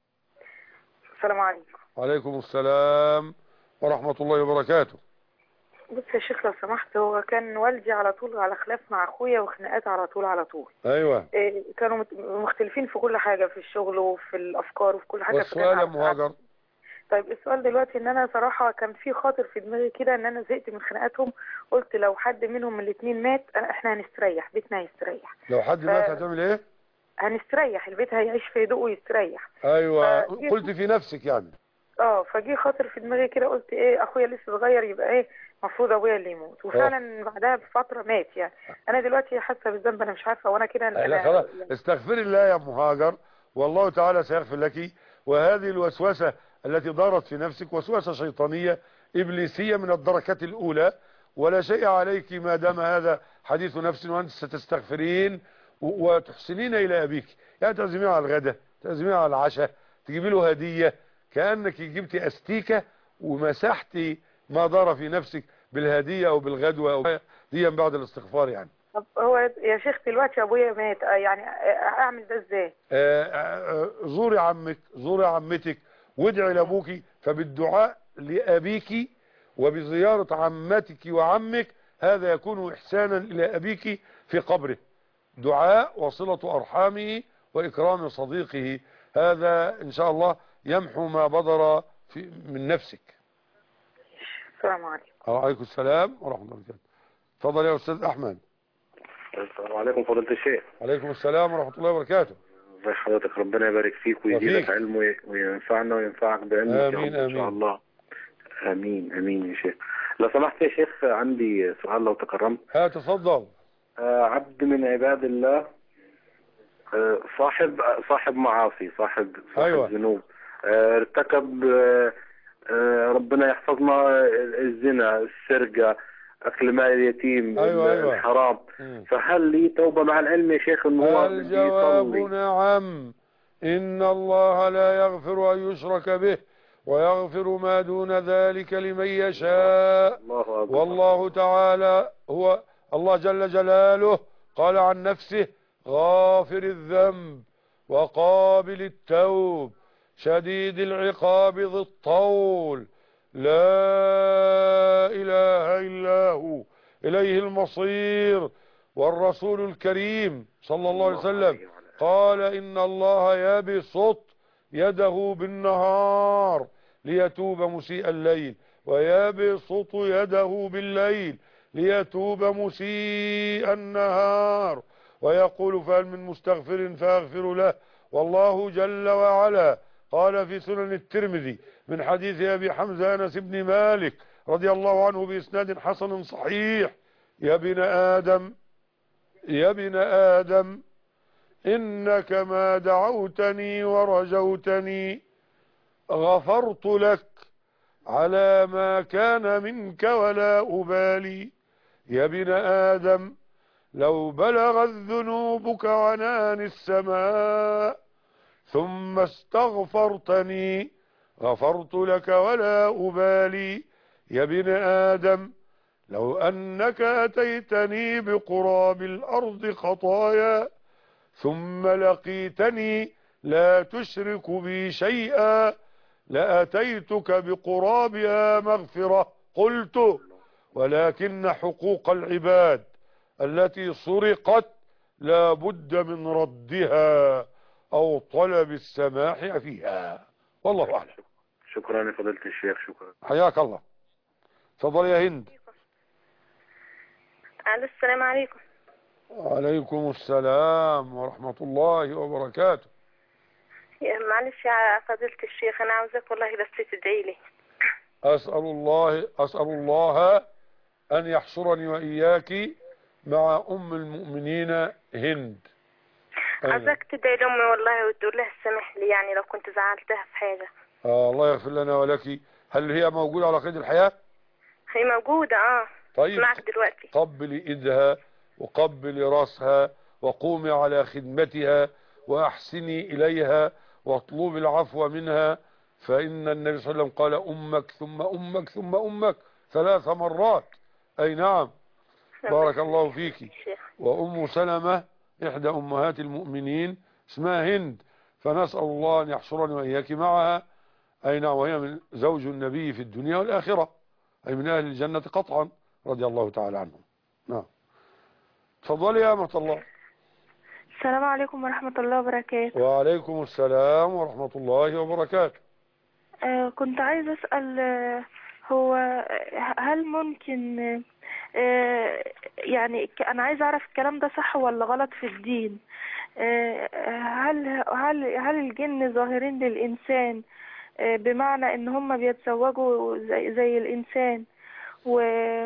Speaker 18: السلام عليكم.
Speaker 2: وعليكم السلام ورحمة الله وبركاته.
Speaker 18: بص يا شيخ لو سمحت، هو كان والدي على طول على خلاف مع اخويا وخناقات على طول على طول.
Speaker 2: ايوه.
Speaker 18: إيه كانوا مختلفين في كل حاجه، في الشغل وفي الافكار وفي كل حاجه.
Speaker 2: والسؤال يا مهاجر؟
Speaker 18: طيب السؤال دلوقتي ان انا صراحه كان في خاطر في دماغي كده ان انا زهقت من خناقاتهم، قلت لو حد منهم من الاثنين مات احنا هنستريح، بيتنا هيستريح.
Speaker 2: لو حد ف... مات هتعمل ايه؟
Speaker 18: هنستريح، البيت هيعيش في هدوء ويستريح.
Speaker 2: ايوه ف... قلت في نفسك يعني.
Speaker 18: اه فجي خاطر في دماغي كده، قلت ايه اخويا لسه صغير يبقى ايه المفروض ابويا اللي يموت، وفعلا بعدها بفتره مات. يعني انا دلوقتي حاسه بالذنب، انا مش عارفه وانا كده.
Speaker 2: لا خلاص يعني... استغفري الله يا مهاجر، والله تعالى سيغفر لك. وهذه الوسوسه التي دارت في نفسك وسوسه شيطانيه ابليسيه من الدركات الاولى، ولا شيء عليك ما دام هذا حديث نفس وانت ستستغفرين وتحسنين الى ابيك. يعني تعزميه على الغداء، تعزميه على العشاء، تجيبي له هديه كانك جبتي استيكه ومسحتي ما دار في نفسك بالهديه او بالغدوه او ديا بعد الاستغفار. يعني
Speaker 18: طب هو يا شيخ دلوقتي ابويا مات، يعني اعمل ده ازاي؟
Speaker 2: زوري عمك، زوري عمتك، وادعي لابوك. فبالدعاء لابيك وبزياره عمتك وعمك هذا يكون احسانا الى ابيك في قبره، دعاء وصله ارحامه وإكرام صديقه. هذا إن شاء الله يمحو ما بدر في من نفسك.
Speaker 18: السلام عليكم.
Speaker 2: وعليكم السلام ورحمة الله وبركاته. تفضل يا أستاذ أحمد.
Speaker 19: السلام عليكم فضيلة الشيخ.
Speaker 2: عليكم السلام ورحمة الله وبركاته.
Speaker 19: ازي حضرتك؟ ربنا يبارك فيك ويزيدك علم وينفعنا وينفعك بعلمك
Speaker 2: آمين
Speaker 19: إن شاء الله. آمين آمين يا شيخ. لو سمحت يا شيخ عندي سؤال لو تكرمت.
Speaker 2: ها تفضل.
Speaker 19: آه عبد من عباد الله، آه صاحب صاحب معاصي، صاحب صاحب
Speaker 2: أيوة.
Speaker 19: ذنوب، آه ارتكب آه آه ربنا يحفظنا الزنا، السرقة، أكل مال اليتيم،
Speaker 2: أيوة أيوة.
Speaker 19: الحرام. فهل لي توبة مع العلم يا شيخ إن هو
Speaker 2: الجواب نعم. إن الله لا يغفر أن يشرك به ويغفر ما دون ذلك لمن يشاء. والله تعالى هو الله جل جلاله قال عن نفسه غافر الذنب وقابل التوب شديد العقاب ذي الطول لا إله إلا هو إليه المصير. والرسول الكريم صلى الله عليه وسلم قال إن الله يبسط يده بالنهار ليتوب مسيء الليل ويبسط يده بالليل ليتوب مسيء النهار ويقول فهل من مستغفر فأغفر له. والله جل وعلا قال في سنن الترمذي من حديث أبي حمزة أنس بن مالك رضي الله عنه بإسناد حسن صحيح يا ابن آدم يا ابن آدم إنك ما دعوتني ورجوتني غفرت لك على ما كان منك ولا أبالي. يا ابن آدم لو بلغت ذنوبك عنان السماء ثم استغفرتني غفرت لك ولا أبالي. يا ابن آدم لو أنك أتيتني بقراب الأرض خطايا ثم لقيتني لا تشرك بي شيئا لأتيتك بقرابها مغفرة. قلت ولكن حقوق العباد التي سرقت لا بد من ردها أو طلب السماح فيها. والله أعلم.
Speaker 19: شكرا لفضيلة الشيخ. شكرا.
Speaker 2: حياك الله. تفضل يا هند.
Speaker 7: السلام عليكم.
Speaker 2: وعليكم السلام ورحمة الله وبركاته.
Speaker 7: معلش يا فضيلة الشيخ أنا عاوزك والله بس تدعي لي.
Speaker 2: أسأل الله أسأل الله أن يحشرني وإياك مع أم المؤمنين هند.
Speaker 7: عاوزك تدعي لأمي والله وتقول لها سامح لي يعني لو كنت زعلتها في حاجة.
Speaker 2: آه الله يغفر لنا ولك. هل هي موجودة على قيد الحياة؟
Speaker 7: هي موجودة اه.
Speaker 2: طيب
Speaker 7: معك دلوقتي.
Speaker 2: قبلي إيدها وقبلي رأسها وقومي على خدمتها وأحسني إليها واطلبي العفو منها فإن النبي صلى الله عليه وسلم قال أمك ثم أمك ثم أمك ثلاث مرات. أي نعم. بارك الله فيك. وأم سلمة إحدى أمهات المؤمنين اسمها هند فنسأل الله أن يحشرني وإياك معها. أي نعم. وهي من زوج النبي في الدنيا والآخرة أي من أهل الجنة قطعا رضي الله تعالى عنهم. نعم. تفضلي يا أمة الله.
Speaker 20: السلام عليكم ورحمة الله وبركاته.
Speaker 2: وعليكم السلام ورحمة الله وبركاته.
Speaker 20: آه كنت عايز أسأل آه هو هل ممكن آه يعني أنا عايز أعرف الكلام ده صح ولا غلط في الدين. آه هل هل هل الجن ظاهرين للإنسان آه بمعنى إن هم بيتزوجوا زي, زي الإنسان و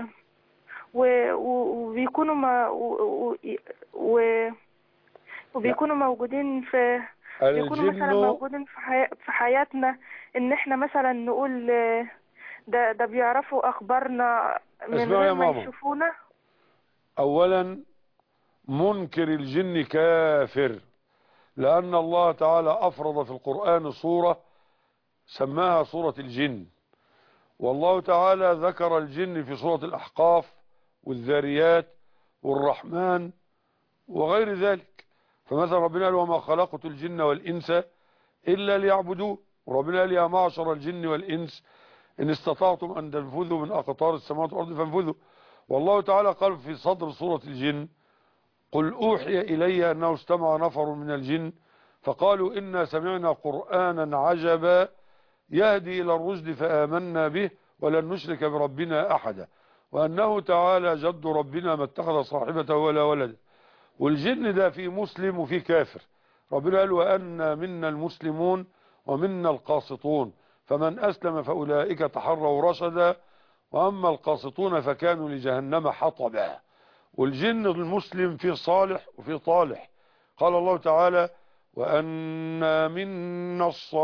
Speaker 20: وبيكونوا ما و و وبيكونوا موجودين في بيكونوا مثلا موجودين في, حي... في حياتنا ان احنا مثلا نقول ده ده بيعرفوا اخبارنا من غير ما يشوفونا.
Speaker 2: اولا منكر الجن كافر لان الله تعالى افرض في القرآن سورة سماها سورة الجن والله تعالى ذكر الجن في سورة الاحقاف والذاريات والرحمن وغير ذلك. فمثلا ربنا قال وما خلقت الجن والإنس إلا ليعبدون وربنا قال يا معشر الجن والإنس إن استطعتم أن تنفذوا من أقطار السماوات والأرض فانفذوا. والله تعالى قال في صدر سورة الجن قل أوحي إلي أنه استمع نفر من الجن فقالوا إنا سمعنا قرآنا عجبا يهدي إلى الرشد فآمنا به ولن نشرك بربنا أحدا وأنه تعالى جد ربنا ما اتخذ صاحبته ولا ولدا. والجن ده في مسلم وفي كافر. ربنا قال وأنا منا المسلمون ومنا القاسطون فمن أسلم فأولئك تحروا رشدا وأما القاسطون فكانوا لجهنم حطبا. والجن المسلم فيه صالح وفيه طالح. قال الله تعالى وأنا منا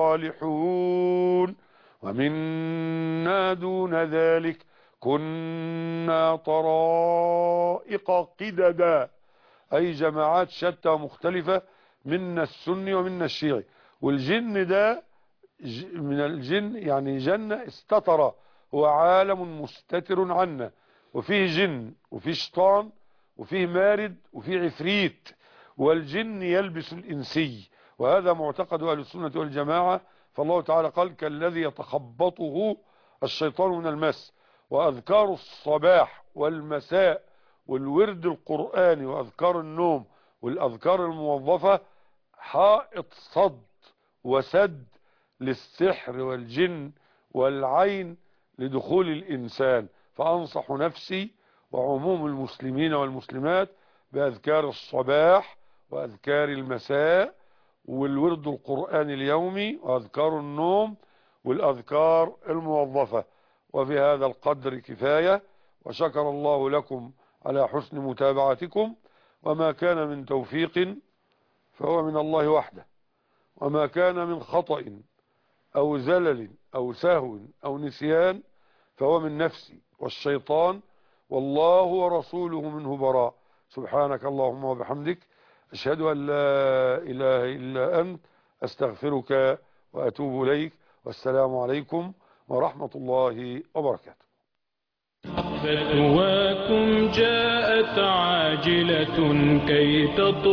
Speaker 2: الصالحون ومنا دون ذلك كنا طرائق قددا، أي جماعات شتى مختلفة، منا السني ومنا الشيعي. والجن ده من الجن يعني جنة استتر، هو عالم مستتر عنا، وفيه جن وفيه شيطان وفيه مارد وفيه عفريت، والجن يلبس الإنسي، وهذا معتقد أهل السنة والجماعة. فالله تعالى قال كالذي يتخبطه الشيطان من المس. وأذكار الصباح والمساء والورد القرآني وأذكار النوم والأذكار الموظفة حائط صد وسد للسحر والجن والعين لدخول الإنسان. فأنصح نفسي وعموم المسلمين والمسلمات بأذكار الصباح وأذكار المساء والورد القرآني اليومي وأذكار النوم والأذكار الموظفة. وفي هذا القدر كفاية، وشكر الله لكم على حسن متابعتكم. وما كان من توفيق فهو من الله وحده، وما كان من خطأ أو زلل أو سهو أو نسيان فهو من نفسي والشيطان، والله ورسوله منه براء. سبحانك اللهم وبحمدك، أشهد أن لا إله إلا أنت، أستغفرك وأتوب إليك، والسلام عليكم ورحمة الله وبركاته.
Speaker 1: فتواكم جاءت عاجلة كي تطلع